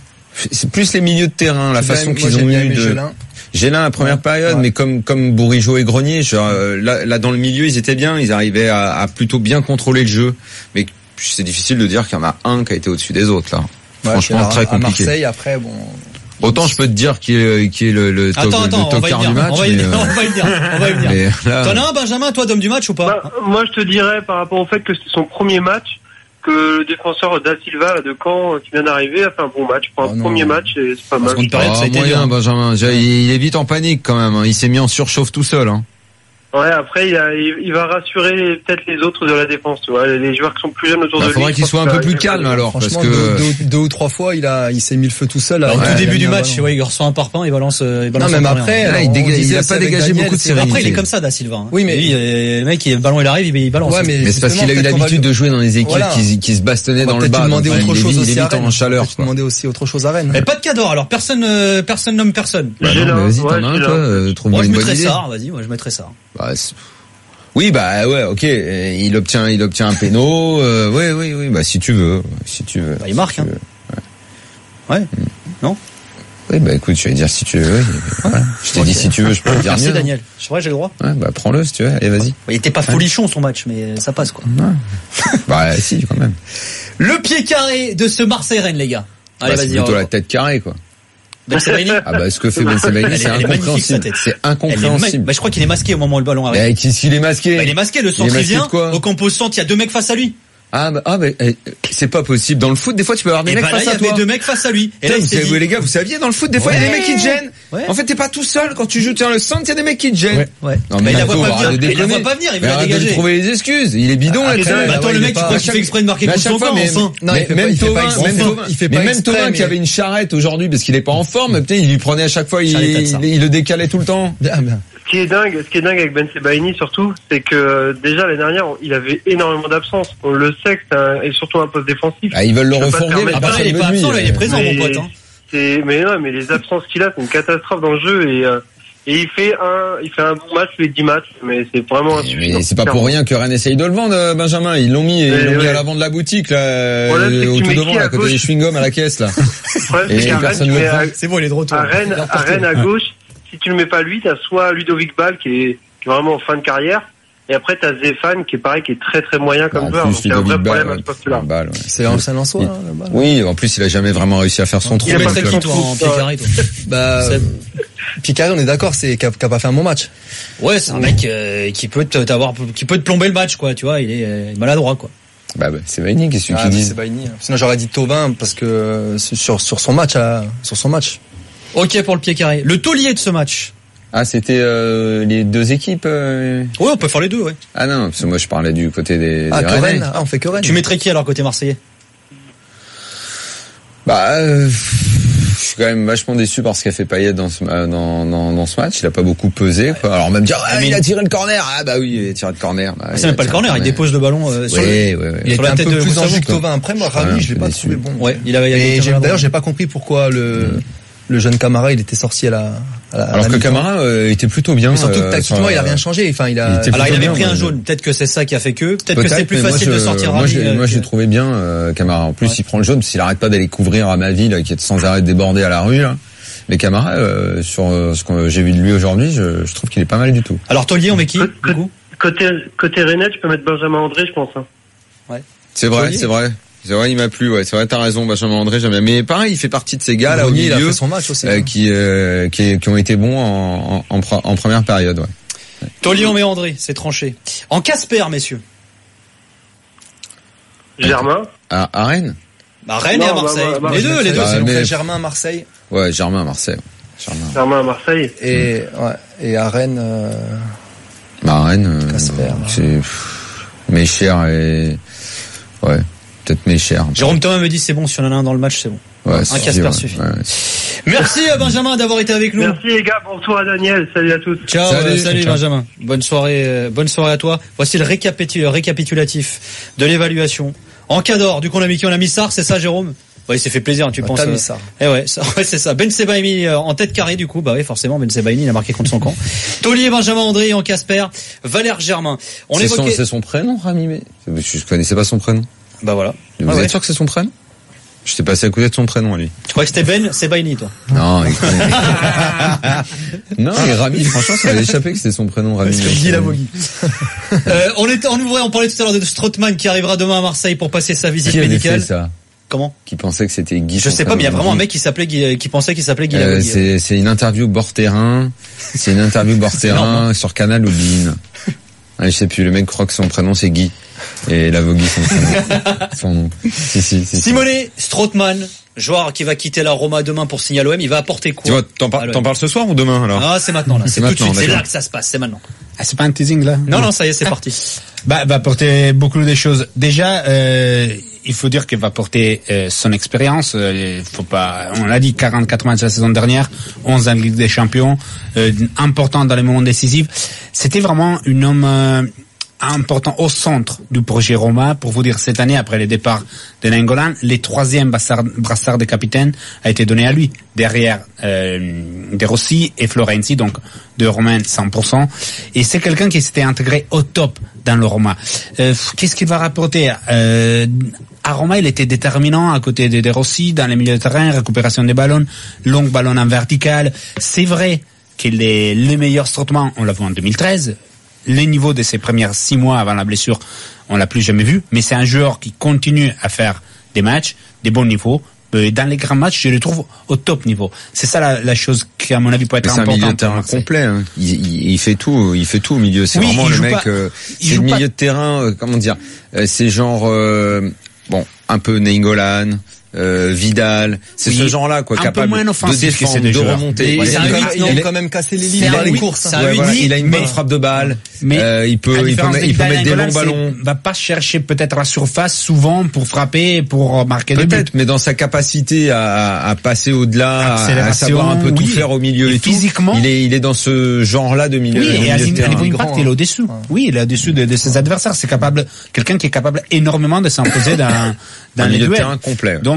c'est plus les milieux de terrain, la C'est façon bien, qu'ils moi, ont j'ai eu bien de. Gélin. Gélin la première Ouais, période, ouais. mais comme comme Bourigeaud et Grenier, genre, euh, là, là dans le milieu, ils étaient bien, ils arrivaient à, à plutôt bien contrôler le jeu. Mais c'est difficile de dire qu'il y en a un qui a été au-dessus des autres là. Ouais, Franchement, alors, très à compliqué. Marseille, après, bon. Autant je peux te dire qui est, qui est le, le, Attends, to- attends, le on va y tocard venir. du match. On va y mais, venir. euh, On va y venir. On va y venir. mais là, T'en as un, Benjamin, toi, d'homme du match ou pas? Bah, moi, je te dirais, par rapport au fait que c'est son premier match, que le défenseur Da Silva là, de Caen, qui vient d'arriver, a fait un bon match. Pour un Oh non. premier match, et c'est pas mal. seconde période, ça a ah, été moyen, dur. Benjamin. Il, il est vite en panique quand même. hein. Il s'est mis en surchauffe tout seul. Hein. Ouais, après, il, a, il, il va rassurer peut-être les autres de la défense, tu vois, les joueurs qui sont plus jeunes autour Il de lui. faudrait qu'il je soit un pense peu que plus ça- calme alors, parce Franchement, que deux, deux, deux ou trois fois, il a, il s'est mis le feu tout seul. Alors, alors, au tout il a début mis du un match, ballon. ouais, il reçoit un parpaing, il balance, euh, il balance Non, un même peu rien. après, Là, alors, il on dégage- disait il a aussi pas avec dégagé Daniel, beaucoup de c'est- sérénité. Après, il est comme ça, Da Silva. hein. Oui, mais- Lui, euh, le mec, il- le ballon, il arrive, il, il balance. Ouais, mais Mais c'est parce qu'il a eu justement, l'habitude peut-être de jouer dans des équipes Voilà. qui, qui se bastonnaient On va dans le peut-être bas. demander donc, autre il est chose vite- il aussi est à vite Rennes. en chaleur. Peut-être quoi. demander aussi autre chose à Rennes. Mais pas de cador, alors personne, euh, personne nomme personne. Bah J'ai non, là, mais vas-y, ouais, t'en as un, j'ai toi, là. euh, trouve-moi Moi, je une bonne mettrais idée. ça, vas-y, moi, je mettrais ça. Bah, c'est- oui, bah ouais, ok. euh, Il obtient, il obtient un péno. Euh, oui, oui, oui. Bah si tu veux, si tu veux. Bah, il marque, Si hein. tu veux. Ouais. Non? Oui, bah écoute, je vais dire si tu veux. Oui. Voilà. Je t'ai dit si tu veux, je peux te dire Merci, mieux. Daniel. C'est vrai, j'ai le droit. Ouais, bah prends-le si tu veux. Allez, vas-y. Il était pas folichon, son match, mais ça passe, quoi. Bah si, quand même. Le pied carré de ce Marseille-Rennes, les gars. Allez, Bah, c'est vas-y. plutôt on- la tête carrée, quoi. Ben Sebaini. Ah bah ce que fait Ben Sebaini, Elle est- c'est elle est magnifique, sa incompréhensible. tête. C'est Elle est ma- incompréhensible. bah, je crois qu'il est masqué au moment où le ballon arrive. Mais qu'est-ce qu'il est masqué Bah, il est masqué, le Il est centre il masqué vient, de quoi au compos centre, il y a deux mecs face à lui. Ah bah, ah bah eh, c'est pas possible. Dans le foot, des fois, tu peux avoir des Et mecs bah là, face il y à avait toi. deux mecs face à lui. Et là, Putain, il vous s'est savez, dit, les gars, vous saviez, dans le foot, des fois, il y a des Ouais. mecs qui te gênent. Ouais. En fait, t'es pas tout seul quand tu joues sur le centre, il y a des mecs qui te gênent. ouais. Non, Mais il la voit Nato, pas arrête venir. de Il la déconner. voit pas venir, il Mais veut la arrête de lui dégager. trouver les excuses. Il est bidon, Ah, là, mais très attends, bien. attends, ouais, le il mec, est tu pas- crois à qu'il chaque- fait exprès de marquer Mais à contre chaque son fois, camp, mais, enfin. Non, il mais fait pas- même il fait pas Thauvin, exprès. même Thauvin, Il fait mais pas même exprès, Thauvin mais- qui avait une charrette aujourd'hui parce qu'il est pas en forme, putain, il lui prenait à chaque fois, il, Charrette, ça. il, il le décalait tout le temps. Ah, bien. Ce qui est dingue, ce qui est dingue avec Ben Sebaini surtout, c'est que euh, déjà l'année dernière, il avait énormément d'absence. On le sait que c'est un, et surtout un poste défensif. Ah, ils veulent le Je peux pas refourguer, te mais permettre- Ah bah, personne il est veut pas de lui. absent, là, il est présent, mais, mon pote, hein. c'est- mais non, mais les absences qu'il a, c'est une catastrophe dans le jeu et, euh, Et il fait un, il fait un bon match tous les dix matchs, mais c'est vraiment insuffisant. Mais c'est pas pour rien que Rennes essaye de le vendre, Benjamin. Ils l'ont mis, ils l'ont mis à l'avant de la boutique, là, au tout devant, à côté des chewing-gums à la caisse, là. Le problème, c'est qu'à Rennes, tu mets à, c'est bon, il est de retour. À Rennes, à Rennes, à gauche, si tu le mets pas lui, t'as soit Ludovic Ball, qui est, qui est vraiment en fin de carrière, et après t'as Zéphane, qui est pareil, qui est très très moyen comme joueur. Donc c'est un vrai problème à ce poste-là. C'est l'ancien Lançois, hein, le Ball. Oui, en plus, il a jamais vraiment réussi à faire son trou. Il a pas fait son trou en pied carré, toi. Bah, Picard, on est d'accord, c'est qui a, qui a pas fait un bon match. Ouais, c'est un mec euh, qui peut t'avoir, qui peut te plomber le match, quoi. Tu vois, il est euh, maladroit, quoi. Bah, bah c'est Baini qui est celui ah, qui dit. C'est Baini. Sinon j'aurais dit Thauvin parce que euh, sur sur son match, à, sur son match. Ok pour le pied carré. Le taulier de ce match. Ah, c'était euh, les deux équipes. Euh... Oui, on peut faire les deux, ouais. Ah non, parce que moi je parlais du côté des. Ah, des que Rennes. Rennes. Ah, on fait que Rennes. Tu mettrais qui alors côté marseillais? Bah. Euh... Je suis quand même vachement déçu par ce qu'a fait Payet dans ce, dans, dans, dans ce match. Il a pas beaucoup pesé, quoi. Alors, même dire, ah, il a tiré le corner. Ah, bah oui, il a tiré le corner. Bah, c'est même pas le corner, il dépose le ballon, euh, sur ouais, le, ouais, ouais. Il était un peu plus en jus que Thauvin. Après, moi, Rami, ouais, je l'ai pas déçu. trouvé bon. Ouais, il avait, Et j'ai, d'ailleurs, j'ai pas compris pourquoi le, mmh. le jeune Camara, il était sorti à la, à la alors à la que Camara euh, était plutôt bien. Mais surtout que tactiquement, euh, il a rien changé. Enfin, il a. Il alors il avait bien, pris un ouais. jaune. Peut-être que c'est ça qui a fait que. Peut-être, Peut-être que c'est plus facile je, de sortir moi, Rami. Je, euh, moi, que... je l'ai trouvé bien, euh, Camara. En plus, ouais. il prend le jaune parce qu'il arrête pas d'aller couvrir à ma ville, qui est sans arrêt débordé à la rue, là. Mais Camara, euh, sur euh, ce que j'ai vu de lui aujourd'hui, je, je trouve qu'il est pas mal du tout. Alors taulier, on met qui côté, du coup côté, côté Rennais, tu peux mettre Benjamin André, je pense. Hein. Ouais. C'est vrai, Taulier. c'est vrai. C'est vrai, il m'a plu, ouais. C'est vrai, t'as raison, Benjamin André, j'aime bien. Mais pareil, il fait partie de ces gars, là, au milieu, il a fait son match aussi, euh, hein. qui, euh, qui, qui ont été bons en, en, en, en première période, ouais. ouais. Taulier, on met André, c'est tranché. En Casper, messieurs. Germain. À, à Rennes? Bah, Rennes non, et à Marseille. Bah, bah, bah, les deux, les deux. bah, c'est mais... Germain à Marseille. Ouais, Germain à Marseille. Germain. Germain à Marseille. Et, ouais. Et à Rennes, euh... Bah, à Rennes, euh, Casper, c'est, Mécher et, ouais, peut-être Mécher. Jérôme Thomas me dit c'est bon, si on en a un dans le match, c'est bon. Ouais, un Casper ouais, suffit. ouais. Merci à Benjamin d'avoir été avec nous. Merci les gars, bonsoir à Daniel, salut à tous. Ciao, salut, euh, salut ciao. Benjamin. Bonne soirée, euh, bonne soirée à toi. Voici le récapitu- récapitulatif de l'évaluation. En cas d'or, du coup on a mis qui? On a mis Sarr, c'est ça Jérôme? Ouais, il s'est fait plaisir, tu Ah, penses. t'as euh... mis ça. Eh ouais, ça, ouais, c'est ça. Ben Sebaini euh, en tête carrée du coup, bah oui, forcément Ben Sebaini, il a marqué contre son camp. Taulier, Benjamin André en Casper, Valère Germain. On c'est, évoquait... son, c'est son prénom, Rami, mais je connaissais pas son prénom. Bah voilà. Vous Ah êtes ouais. sûr que c'est son prénom? Je t'ai passé à côté de son prénom, à lui. Tu crois que c'était Ben Sebaini, toi? Non, il connaît. Non, mais Rami, franchement, ça m'avait échappé que c'était son prénom, Rami. Parce que Guy Lavogui. euh, on était, on ouvrait, on parlait tout à l'heure de Strootman qui arrivera demain à Marseille pour passer sa visite Qui avait médicale. fait ça? Comment? Qui pensait que c'était Guy. Je sais pas, mais il y a vraiment un mec qui s'appelait Guy, qui pensait qu'il s'appelait Guy Euh, Lavogui. c'est, c'est une interview bord terrain. C'est une interview bord terrain sur Canal ou Bein. Ah, je sais plus, le mec croit que son prénom c'est Guy. Et Lavogui son prénom. Son nom. Si, si, si. Simone Strootman, joueur qui va quitter la Roma demain pour signer à l'O M, il va apporter quoi? Tu vois, t'en, par, t'en parles ce soir ou demain, alors? Ah, c'est maintenant, là. C'est, C'est tout de maintenant, suite. C'est d'accord. là que ça se passe. C'est maintenant. Ah, c'est pas un teasing là? Non, non, ça y est, c'est parti. Bah, va porter beaucoup de choses. Déjà, euh, il faut dire qu'il va porter euh, son expérience. Euh, faut pas. On l'a dit, quarante-quatre matchs la saison dernière, onze en Ligue des Champions, euh, important dans les moments décisifs. C'était vraiment un homme euh, important au centre du projet Roma. Pour vous dire, cette année, après le départ de Nainggolan, les troisième brassard, brassard de capitaine a été donné à lui, derrière euh, De Rossi et Florenzi, donc de Romain cent pour cent. Et c'est quelqu'un qui s'était intégré au top dans le Roma. Euh, qu'est-ce qu'il va rapporter euh, à Roma, il était déterminant à côté de De Rossi dans les milieux de terrain, récupération des ballons, long ballon en vertical. C'est vrai qu'il est le meilleur Strootman, on l'a vu en deux mille treize. Les niveaux de ses premières six mois avant la blessure, on l'a plus jamais vu. Mais c'est un joueur qui continue à faire des matchs, des bons niveaux. Dans les grands matchs, je le trouve au top niveau. C'est ça la, la chose qui, à mon avis, peut être importante. C'est un milieu de terrain complet. Hein. Il, il, il fait tout, il fait tout au milieu. C'est oui, vraiment le mec. Pas, euh, c'est le milieu pas. de terrain. Euh, comment dire euh, C'est genre euh, bon, un peu Nainggolan. Euh, Vidal, c'est oui, ce genre-là, quoi, capable de défendre, de remonter. Il, il, a, a, il a quand même cassé les lignes dans les courses. Ouais, ouais, voilà, il a une bonne frappe de balle. Mais euh, il peut, il peut, il peut mettre des longs ballons. Va pas chercher peut-être la surface souvent pour frapper, pour marquer des buts. Peut-être, mais dans sa capacité à, à passer au-delà, à savoir un peu tout oui. faire au milieu et, et tout. Physiquement, il est, il est dans ce genre-là de milieu. Oui, de et à niveau impact, il est au-dessus. Ouais. Oui, il est au-dessus de, de ses adversaires. C'est capable, quelqu'un qui est capable énormément de s'imposer dans, dans les duels. terrain complet. Donc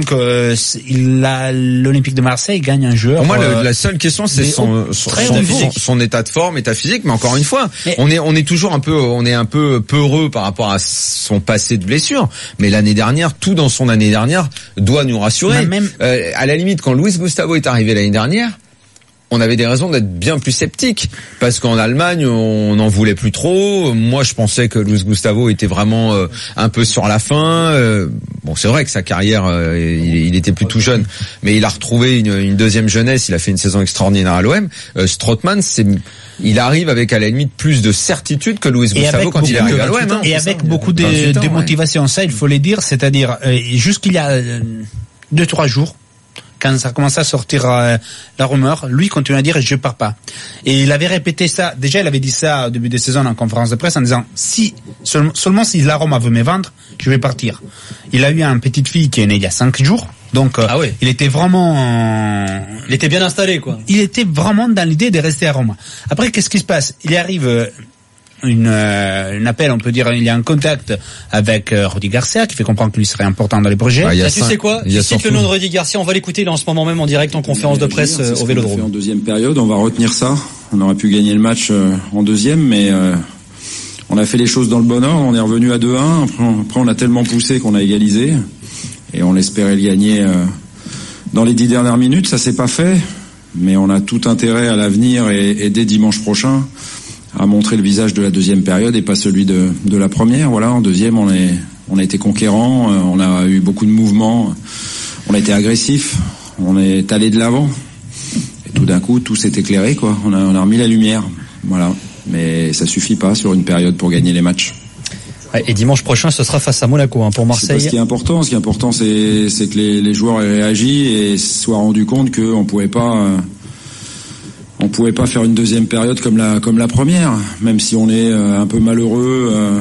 Donc, euh, il a, l'Olympique de Marseille gagne un joueur. Pour moi, euh, le, la seule question, c'est son, son, son, son, son état de forme, état physique. Mais encore une fois, mais on est, on est toujours un peu, on est un peu peureux par rapport à son passé de blessure. Mais l'année dernière, tout dans son année dernière doit nous rassurer. Même, euh, à la limite, quand Luis Gustavo est arrivé l'année dernière, on avait des raisons d'être bien plus sceptiques parce qu'en Allemagne on n'en voulait plus trop. Moi je pensais que Luis Gustavo était vraiment euh, un peu sur la fin. Euh, bon c'est vrai que sa carrière euh, il, il était plus tout jeune, mais il a retrouvé une, une deuxième jeunesse. Il a fait une saison extraordinaire à l'O M. Euh, Strootman c'est il arrive avec à la limite plus de certitude que Luis Gustavo quand il est arrivé à l'O M. Hein. Et avec beaucoup de, de motivation, ouais. Ça il faut le dire, c'est-à-dire euh, jusqu'il y a euh, deux trois jours. Quand ça a commencé à sortir euh, la rumeur, lui continue à dire je pars pas. Et il avait répété ça. Déjà, il avait dit ça au début de saison en conférence de presse en disant si seul, seulement si la Roma veut me vendre, je vais partir. Il a eu une petite fille qui est née il y a cinq jours. Donc, euh, ah ouais. il était vraiment, euh, il était bien installé, quoi. Il était vraiment dans l'idée de rester à Roma. Après, qu'est-ce qui se passe? Il arrive. Euh, Une, euh, une appel, on peut dire, il y a un contact avec euh, Rudy Garcia qui fait comprendre que lui serait important dans les projets. Bah, Là, tu sais quoi? Tu cites le nom de Rudy Garcia, on va l'écouter là en ce moment même en direct en conférence de presse euh, au Vélodrome. En deuxième période, on va retenir ça. On aurait pu gagner le match euh, en deuxième, mais euh, on a fait les choses dans le bon ordre. On est revenu à deux un. Après, on, après, on a tellement poussé qu'on a égalisé et on espérait le gagner euh, dans les dix dernières minutes. Ça s'est pas fait, mais on a tout intérêt à l'avenir et, et dès dimanche prochain à montrer le visage de la deuxième période et pas celui de, de la première. Voilà, en deuxième, on est, on a été conquérant, on a eu beaucoup de mouvements, on a été agressif, on est allé de l'avant. Et tout d'un coup, tout s'est éclairé, quoi. On a, on a remis la lumière. Voilà. Mais ça suffit pas sur une période pour gagner les matchs. Et dimanche prochain, ce sera face à Monaco, hein, pour Marseille. C'est pas ce qui est important. Ce qui est important, c'est, c'est que les, les joueurs aient réagi et se soient rendus compte qu'on pouvait pas, euh, on pouvait pas faire une deuxième période comme la comme la première, même si on est euh, un peu malheureux euh,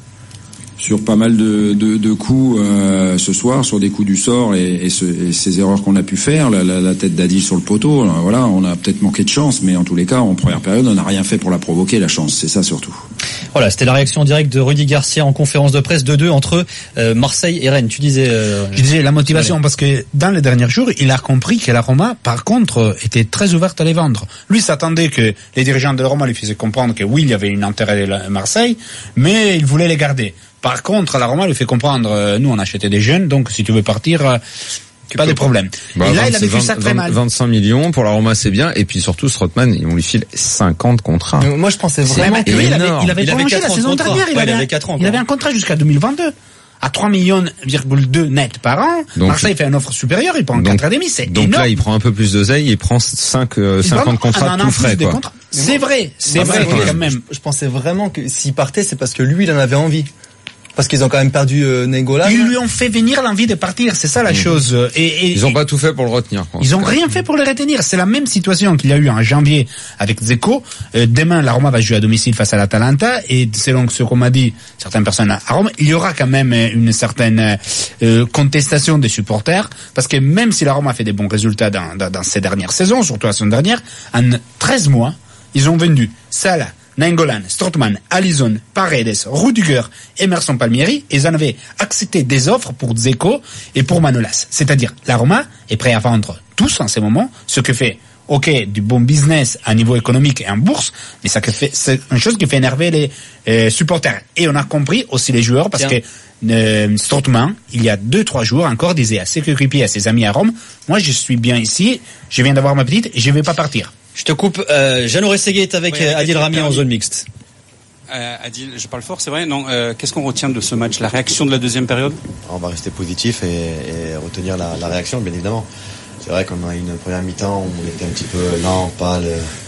sur pas mal de de, de coups euh, ce soir, sur des coups du sort et, et, ce, et ces erreurs qu'on a pu faire, la, la, la tête d'Adil sur le poteau, là, voilà, on a peut-être manqué de chance, mais en tous les cas, en première période, on n'a rien fait pour la provoquer, la chance, c'est ça surtout. Voilà, c'était la réaction directe de Rudy Garcia en conférence de presse deux deux entre euh, Marseille et Rennes. Tu disais... Euh, Je disais la motivation, allez. Parce que dans les derniers jours, il a compris que la Roma, par contre, était très ouverte à les vendre. Lui s'attendait que les dirigeants de la Roma lui faisaient comprendre que oui, il y avait une intérêt à Marseille, mais il voulait les garder. Par contre, la Roma lui fait comprendre, euh, nous on achetait des jeunes, donc si tu veux partir... Euh, pas de problème. Bah, et là, vingt, il avait vu vingt, ça très vingt, mal. vingt-cinq millions pour la Roma, c'est bien. Et puis surtout, Strootman, on lui file cinquante contrats. Mais moi, je pensais vraiment qu'il il avait, il avait prolongé la saison dernière. Il, ouais, avait, il avait quatre ans. Il avait un contrat jusqu'à deux mille vingt-deux. À trois millions virgule deux net par an. Donc, Marseille fait une offre supérieure, il prend quatre virgule cinq. C'est donc énorme. Là, il prend un peu plus d'oseille, il prend cinq, euh, cinquante contrats tout frais, quoi. C'est vrai, c'est bah, vrai, ouais, quand même. Je, je pensais vraiment que s'il partait, c'est parce que lui, il en avait envie. Parce qu'ils ont quand même perdu euh, Nainggolan. Ils lui ont fait venir l'envie de partir, c'est ça la mmh. chose. Et, et, ils ont pas tout fait pour le retenir. Quoi, ils ont rien fait pour le retenir. C'est la même situation qu'il y a eu en janvier avec Dzeko. Euh, demain, la Roma va jouer à domicile face à l'Atalanta. Et selon ce qu'on m'a dit certaines personnes à Rome, il y aura quand même une certaine euh, contestation des supporters. Parce que même si la Roma a fait des bons résultats dans, dans, dans ces dernières saisons, surtout la saison dernière, en treize mois, ils ont vendu Salah, Nainggolan, Strootman, Alisson, Paredes, Rudiger, Emerson Palmieri, ils en avaient accepté des offres pour Dzeko et pour Manolas. C'est-à-dire, la Roma est prête à vendre tous en ce moment, ce que fait, ok, du bon business à niveau économique et en bourse, mais ça fait, c'est une chose qui fait énerver les euh, supporters. Et on a compris aussi les joueurs, parce Tiens. que euh, Strootman, il y a deux, trois jours encore, disait à ses coéquipiers, à ses amis à Rome, moi je suis bien ici, je viens d'avoir ma petite et je vais pas partir. Je te coupe. Euh, Jeannot Rességuier est avec, oui, avec Adil Rami en zone mixte. Euh, Adil, je parle fort, c'est vrai. Non, euh, qu'est-ce qu'on retient de ce match? La réaction de la deuxième période? On va rester positif et, et retenir la, la réaction, bien évidemment. C'est vrai qu'on a une première mi-temps où on était un petit peu lent, pâle,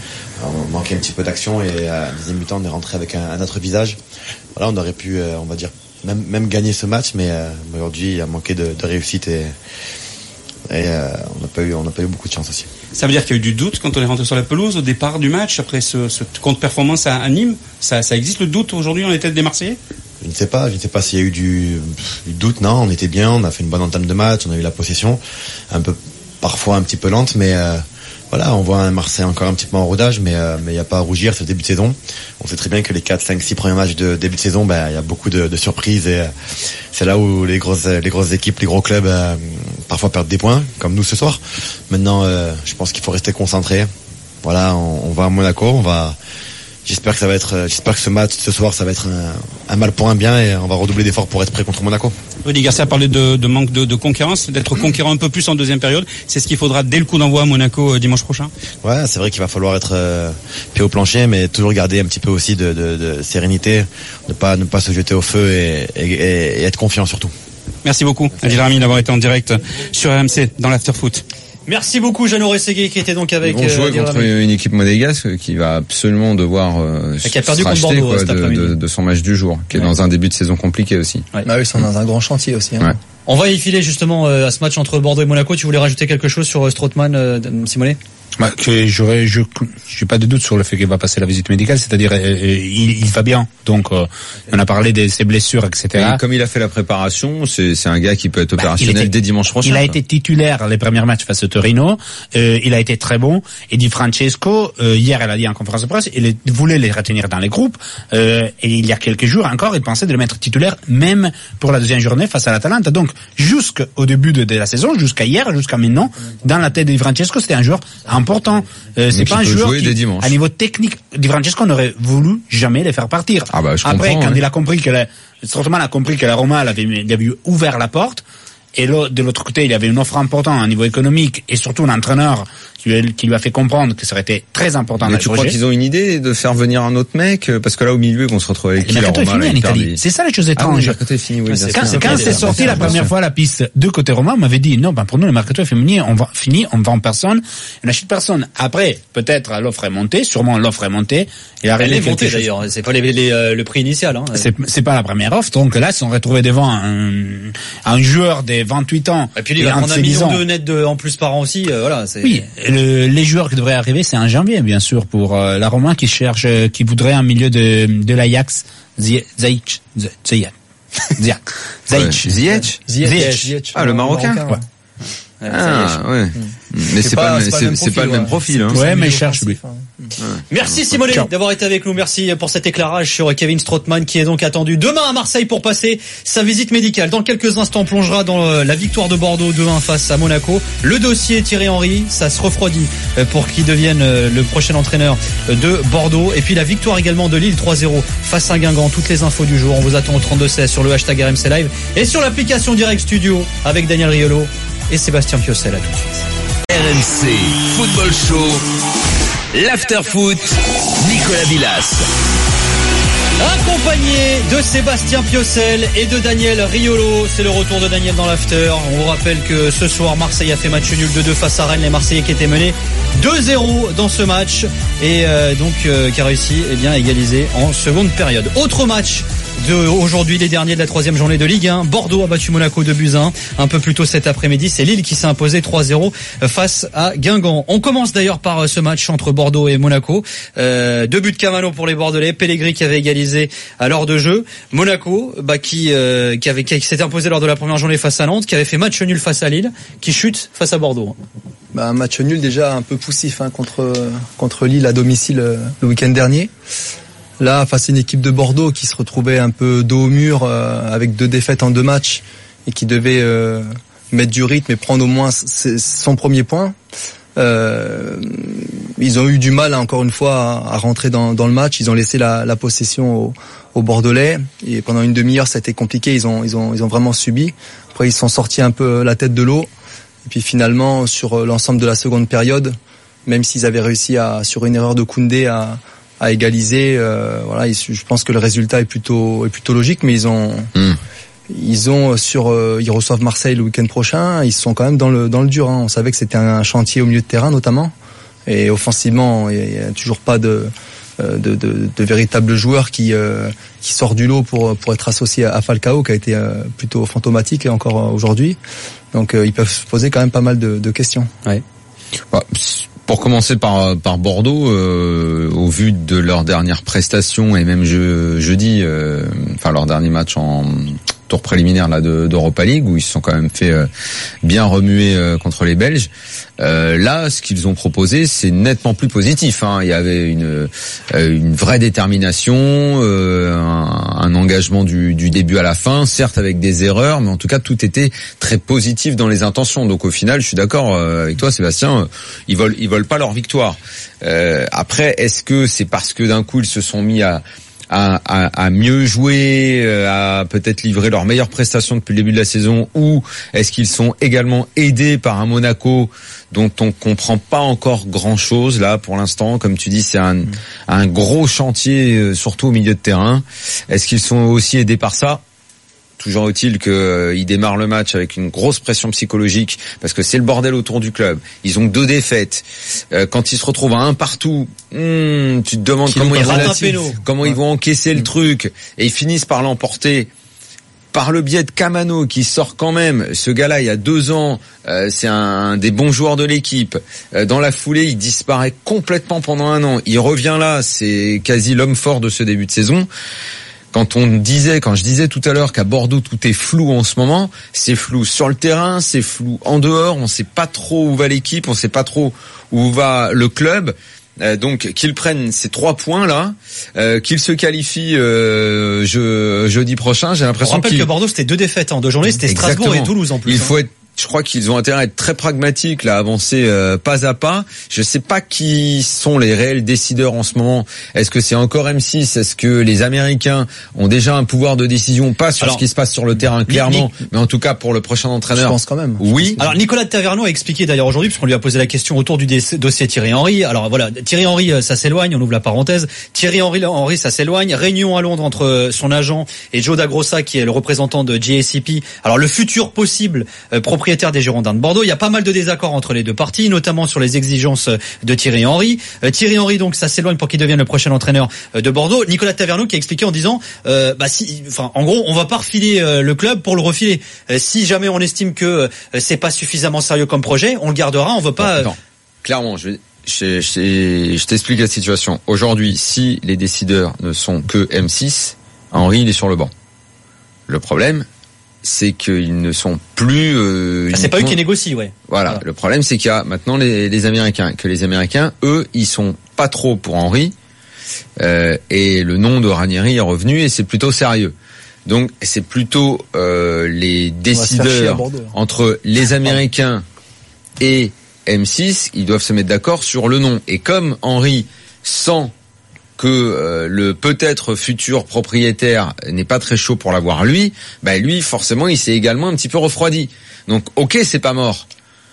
on manquait un petit peu d'action et à la deuxième mi-temps on est rentré avec un, un autre visage. Voilà, on aurait pu, euh, on va dire, même, même gagner ce match, mais euh, aujourd'hui il a manqué de, de réussite et, et euh, on n'a pas eu, on n'a pas eu beaucoup de chance aussi. Ça veut dire qu'il y a eu du doute quand on est rentré sur la pelouse au départ du match, après ce, ce contre-performance à, à Nîmes. Ça, ça existe le doute aujourd'hui dans les têtes des Marseillais? Je ne sais pas, je ne sais pas s'il y a eu du, du doute. Non, on était bien, on a fait une bonne entame de match, on a eu la possession, un peu, parfois un petit peu lente, mais euh, voilà, on voit un Marseille encore un petit peu en rodage, mais euh, mais il n'y a pas à rougir, c'est le début de saison. On sait très bien que les quatre, cinq, six premiers matchs de début de saison, ben il y a beaucoup de, de surprises et euh, c'est là où les grosses les grosses équipes, les gros clubs euh, parfois perdre des points, comme nous ce soir. Maintenant, euh, je pense qu'il faut rester concentré. Voilà, on, on va à Monaco, on va. J'espère que ça va être, j'espère que ce match ce soir, ça va être un, un mal pour un bien et on va redoubler d'efforts pour être prêt contre Monaco. Rudy Garcia a parlé de, de manque de, de concurrence, d'être conquérant un peu plus en deuxième période. C'est ce qu'il faudra dès le coup d'envoi à Monaco euh, dimanche prochain. Ouais, c'est vrai qu'il va falloir être euh, pied au plancher, mais toujours garder un petit peu aussi de, de, de sérénité, ne pas ne pas se jeter au feu et, et, et être confiant surtout. Merci beaucoup, Adil Rami, d'avoir été en direct sur R M C dans l'Afterfoot. Merci beaucoup Jeannot Rességuier qui était donc avec. Ils vont jouer euh, contre une équipe monégasque qui va absolument devoir euh, qui a perdu se contre racheter Bordeaux, quoi, cet de, après-midi. de, de son match du jour, qui est Ouais. dans un début de saison compliqué aussi. Ouais. Bah oui, ils sont dans un grand chantier aussi. Hein. Ouais. On va y filer justement euh, à ce match entre Bordeaux et Monaco. Tu voulais rajouter quelque chose sur euh, Strootman, euh, Simonet? Bah, que j'aurais, je, j'ai pas de doute sur le fait qu'il va passer la visite médicale, c'est-à-dire euh, il, il va bien. Donc, euh, on a parlé de ses blessures, et cetera. Et comme il a fait la préparation, c'est, c'est un gars qui peut être Bah, opérationnel était, dès dimanche prochain. Il a quoi. été titulaire les premiers matchs face au Torino. Euh, il a été très bon. Et Di Francesco, euh, hier, elle a dit en conférence de presse, il voulait les retenir dans les groupes. Euh, et il y a quelques jours encore, il pensait de le mettre titulaire, même pour la deuxième journée face à l'Atalanta. Donc, jusqu'au début de, de la saison, jusqu'à hier, jusqu'à maintenant, dans la tête de Di Francesco, c'était un joueur important. Euh, c'est Mais pas un qui peut joueur jouer qui, dès dimanche. à niveau technique, Di Francesco n'aurait voulu jamais les faire partir. Ah bah, je Après, comprends, quand ouais. il a compris que la, Strootman a compris que la Roma elle avait, il avait ouvert la porte, et là, de l'autre côté, il y avait une offre importante à niveau économique, et surtout un entraîneur qui lui, qui lui a fait comprendre que ça aurait été très important. Mais tu crois qu'ils ont une idée de faire venir un autre mec? Parce que là, au milieu, on se retrouve avec qui, le la mercato est Roma, fini là, en ils perdent Italie. des- C'est ça la chose Ah oui, étrange. le mercato est fini, oui, bien Quand, sûr. quand c'est sorti la Bien première sûr. fois la piste de côté romain, on m'avait dit non, ben pour nous le mercato est fini, on va fini, on vend personne, on n'achète personne. Après, peut-être l'offre est montée, sûrement l'offre est montée. Il a Elle arrivé est montée quelque chose. d'ailleurs. C'est pas les, les, euh, le prix initial. Hein. C'est, c'est pas la première offre, donc là, ils se sont retrouvés devant un, un joueur de vingt-huit ans. Et puis il va un de prendre un ses dix million ans. de net de, en plus par an aussi. Euh, voilà. C'est... Oui, le, les joueurs qui devraient arriver, c'est en janvier, bien sûr, pour euh, la Roma qui cherche, euh, qui voudrait un milieu de, de l'Ajax, Ziyech, Ziyech, Ziyech, Ziyech, Ouais, Ziyech, Ziyech Ziyech. Ziyech, Ah, le Marocain, ouais. Ouais, Ah, ouais. Mais C'est c'est pas- pas, le- c'est pas le c'est même c'est pas le profil, même ouais. profil, hein. Ouais, mais milieu il cherche lui. offensif, hein. Merci Simonet Ciao. d'avoir été avec nous. Merci pour cet éclairage sur Kevin Strootman qui est donc attendu demain à Marseille pour passer sa visite médicale. Dans quelques instants, on plongera dans euh, la victoire de Bordeaux deux un face à Monaco. Le dossier Thierry Henry, ça se refroidit euh, pour qu'il devienne euh, le prochain entraîneur euh, de Bordeaux. Et puis la victoire également de Lille trois zéro face à Guingamp. Toutes les infos du jour, on vous attend au trente-deux seize sur le hashtag R M C Live et sur l'application Direct Studio avec Daniel Riolo et Sébastien Piocel. À tout de suite. R M C Football Show, l'Afterfoot, Nicolas Villas. Accompagné de Sébastien Piocel et de Daniel Riolo. C'est le retour de Daniel dans l'after. On vous rappelle que ce soir, Marseille a fait match nul deux deux face à Rennes. Les Marseillais qui étaient menés deux zéro dans ce match et euh, donc euh, qui a réussi eh bien, à égaliser en seconde période. Autre match de aujourd'hui, les derniers de la troisième journée de Ligue un. Bordeaux a battu Monaco deux buts à un. Un peu plus tôt cet après-midi, c'est Lille qui s'est imposé trois zéro face à Guingamp. On commence d'ailleurs par ce match entre Bordeaux et Monaco. Euh, deux buts de Camano pour les Bordelais. Pellegrini qui avait égalisé à l'heure de jeu. Monaco, bah, qui, euh, qui avait, qui s'était imposé lors de la première journée face à Nantes, qui avait fait match nul face à Lille, qui chute face à Bordeaux. Bah, un match nul déjà un peu poussif hein, contre contre Lille à domicile euh, le week-end dernier. Là, face à une équipe de Bordeaux qui se retrouvait un peu dos au mur euh, avec deux défaites en deux matchs et qui devait euh, mettre du rythme et prendre au moins son premier point. Euh, ils ont eu du mal encore une fois à, à rentrer dans, dans le match. Ils ont laissé la, la possession aux, aux Bordelais et pendant une demi-heure, ça a été compliqué. Ils ont ils ont ils ont vraiment subi. Après, ils se sont sortis un peu la tête de l'eau. Et puis finalement, sur l'ensemble de la seconde période, même s'ils avaient réussi à, sur une erreur de Koundé, à, à égaliser, euh, voilà, ils, je pense que le résultat est plutôt, est plutôt logique, mais ils ont, mmh. ils ont sur, euh, ils reçoivent Marseille le week-end prochain, ils sont quand même dans le, dans le dur, hein. On savait que c'était un chantier au milieu de terrain, notamment. Et offensivement, il n'y a, a toujours pas de, de, de, de véritables joueurs qui, euh, qui sort du lot pour, pour être associé à Falcao, qui a été euh, plutôt fantomatique encore aujourd'hui. Donc euh, ils peuvent se poser quand même pas mal de, de questions. Ouais. Bah, pour commencer par par Bordeaux, euh, au vu de leur dernière prestation et même je, jeudi, euh, enfin leur dernier match en tour préliminaire là de, d'Europa League où ils se sont quand même fait euh, bien remuer euh, contre les Belges. Euh, là, ce qu'ils ont proposé, c'est nettement plus positif. Hein. Il y avait une euh, une vraie détermination, euh, un, un engagement du, du début à la fin, certes avec des erreurs, mais en tout cas tout était très positif dans les intentions. Donc au final, je suis d'accord euh, avec toi, Sébastien. Euh, ils veulent ils veulent pas leur victoire. Euh, après, est-ce que c'est parce que d'un coup ils se sont mis à À, à, à mieux jouer, à peut-être livrer leurs meilleures prestations depuis le début de la saison, ou est-ce qu'ils sont également aidés par un Monaco dont on comprend pas encore grand-chose là pour l'instant? Comme tu dis, c'est un, un gros chantier, surtout au milieu de terrain. Est-ce qu'ils sont aussi aidés par ça? Toujours est-il qu'ils euh, démarrent le match avec une grosse pression psychologique parce que c'est le bordel autour du club. Ils ont deux défaites. Euh, quand ils se retrouvent à un partout, hmm, tu te demandes Qui comment, ils, relativent, comment ouais. ils vont encaisser mmh. le truc. Et ils finissent par l'emporter par le biais de Camano qui sort quand même. Ce gars-là, il y a deux ans, euh, c'est un, un des bons joueurs de l'équipe. Euh, dans la foulée, il disparaît complètement pendant un an. Il revient là, c'est quasi l'homme fort de ce début de saison. Quand on disait, quand je disais tout à l'heure qu'à Bordeaux tout est flou en ce moment, c'est flou sur le terrain, c'est flou en dehors, on sait pas trop où va l'équipe, on sait pas trop où va le club. Euh, donc qu'ils prennent ces trois points là, euh, qu'ils se qualifient euh, je, jeudi prochain. J'ai l'impression. On rappelle qu'il... que Bordeaux c'était deux défaites en deux journées, c'était Exactement. Strasbourg et Toulouse en plus. Il hein. faut être Je crois qu'ils ont intérêt à être très pragmatiques, là, avancer euh, pas à pas. Je sais pas qui sont les réels décideurs en ce moment. Est-ce que c'est encore M six? Est-ce que les Américains ont déjà un pouvoir de décision, pas sur Alors, ce qui se passe sur le terrain clairement, Nick, mais en tout cas pour le prochain entraîneur? Je pense quand même. Oui. Alors Nicolas de Taverneau a expliqué d'ailleurs aujourd'hui, puisqu'on lui a posé la question autour du dossier Thierry Henry. Alors voilà, Thierry Henry, ça s'éloigne, on ouvre la parenthèse. Thierry Henry, Henry ça s'éloigne. Réunion à Londres entre son agent et Joe Dagrossa, qui est le représentant de J A C P. Alors le futur possible euh, propriétaire des Girondins de Bordeaux. Il y a pas mal de désaccords entre les deux parties, notamment sur les exigences de Thierry Henry. Euh, Thierry Henry, donc, ça s'éloigne pour qu'il devienne le prochain entraîneur de Bordeaux. Nicolas Taverneau qui a expliqué en disant, euh, bah si, enfin, en gros, on va pas refiler euh, le club pour le refiler. Euh, si jamais on estime que euh, c'est pas suffisamment sérieux comme projet, on le gardera. On veut pas. Non, non. Clairement, je vais. Je, je, je t'explique la situation. Aujourd'hui, si les décideurs ne sont que M six, Henry il est sur le banc. Le problème, c'est qu'ils ne sont plus. Euh, ah, c'est pas eux qui négocient, ouais. Voilà. voilà. Le problème, c'est qu'il y a maintenant les, les Américains. Que les Américains, eux, ils sont pas trop pour Henry. Euh, et le nom de Ranieri est revenu et c'est plutôt sérieux. Donc c'est plutôt euh, les décideurs entre les Américains et M six. Ils doivent se mettre d'accord sur le nom. Et comme Henry sent que euh, le peut-être futur propriétaire n'est pas très chaud pour l'avoir lui, bah lui forcément il s'est également un petit peu refroidi. Donc ok, c'est pas mort.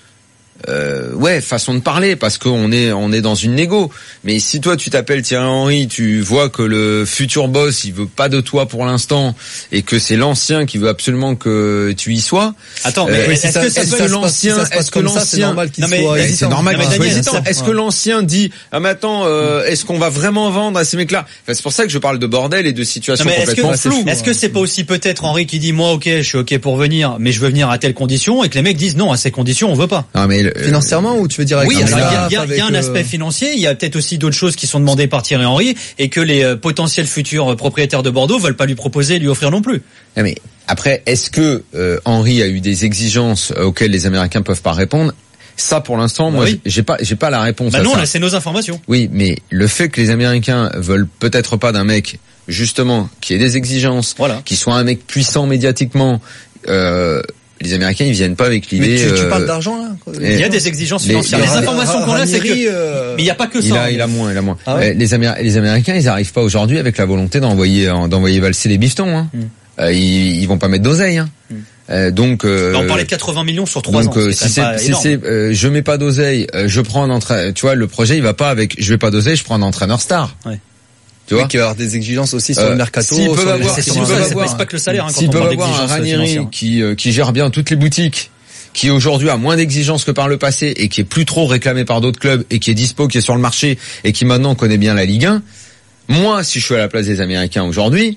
Euh, ouais, façon de parler, parce qu'on est on est dans une négo. Mais si toi tu t'appelles Thierry Henry, tu vois que le futur boss il veut pas de toi pour l'instant et que c'est l'ancien qui veut absolument que tu y sois. Attends, mais euh, est-ce est-ce que, est-ce que l'ancien, si est-ce que l'ancien, c'est normal qu'il soit hésitant. C'est normal qu'il soit hésitant. Est-ce ouais. que l'ancien dit ah mais attends, euh, est-ce qu'on va vraiment vendre à ces mecs-là? Enfin, c'est pour ça que je parle de bordel et de situation non, complètement est-ce que, floue. Est-ce que c'est pas aussi peut-être Henry qui dit moi ok, je suis ok pour venir, mais je veux venir à telles conditions, et que les mecs disent non, à ces conditions on veut pas. Non mais le, financièrement ou tu veux dire avec oui, alors il y a, y a, avec, y a un aspect financier, il y a peut-être aussi d'autres choses qui sont demandées par Thierry Henry et que les euh, potentiels futurs propriétaires de Bordeaux veulent pas lui proposer, lui offrir non plus. Non mais après, est-ce que euh, Henry a eu des exigences auxquelles les Américains peuvent pas répondre? Ça, pour l'instant, bah moi, oui. j'ai pas, j'ai pas la réponse. Bah à non, ça. là, c'est nos informations. Oui, mais le fait que les Américains veulent peut-être pas d'un mec, justement, qui ait des exigences, voilà. qui soit un mec puissant médiatiquement. Euh, Les Américains, ils viennent pas avec l'idée. Mais tu, tu euh, parles d'argent là. Il y a des exigences financières. Les, les informations qu'on a, c'est que. Euh... Mais il y a pas que il ça. A, il a moins, il a moins. Ah ouais les, Améri- les Américains, ils arrivent pas aujourd'hui avec la volonté d'envoyer, d'envoyer valser les bifetons. Hein. Mm. Euh, ils, ils vont pas mettre d'oseille. Hein. Mm. Euh, donc. Euh, on parlait de quatre-vingts millions sur trois ans. Donc euh, si c'est, si c'est, euh, je mets pas d'oseille, euh, je prends un entraîneur. Tu vois, le projet, il va pas avec. Je vais pas d'oseille, je prends un entraîneur star. Ouais. Tu vois, oui, qui va avoir des exigences aussi sur euh, le mercato. S'ils peuvent avoir, c'est, s'ils c'est, peuvent c'est, avoir, c'est pas que le salaire. Hein, s'ils quand peuvent on avoir un Ranieri qui euh, qui gère bien toutes les boutiques, qui aujourd'hui a moins d'exigences que par le passé et qui est plus trop réclamé par d'autres clubs et qui est dispo, qui est sur le marché et qui maintenant connaît bien la Ligue un. Moi, si je suis à la place des Américains aujourd'hui,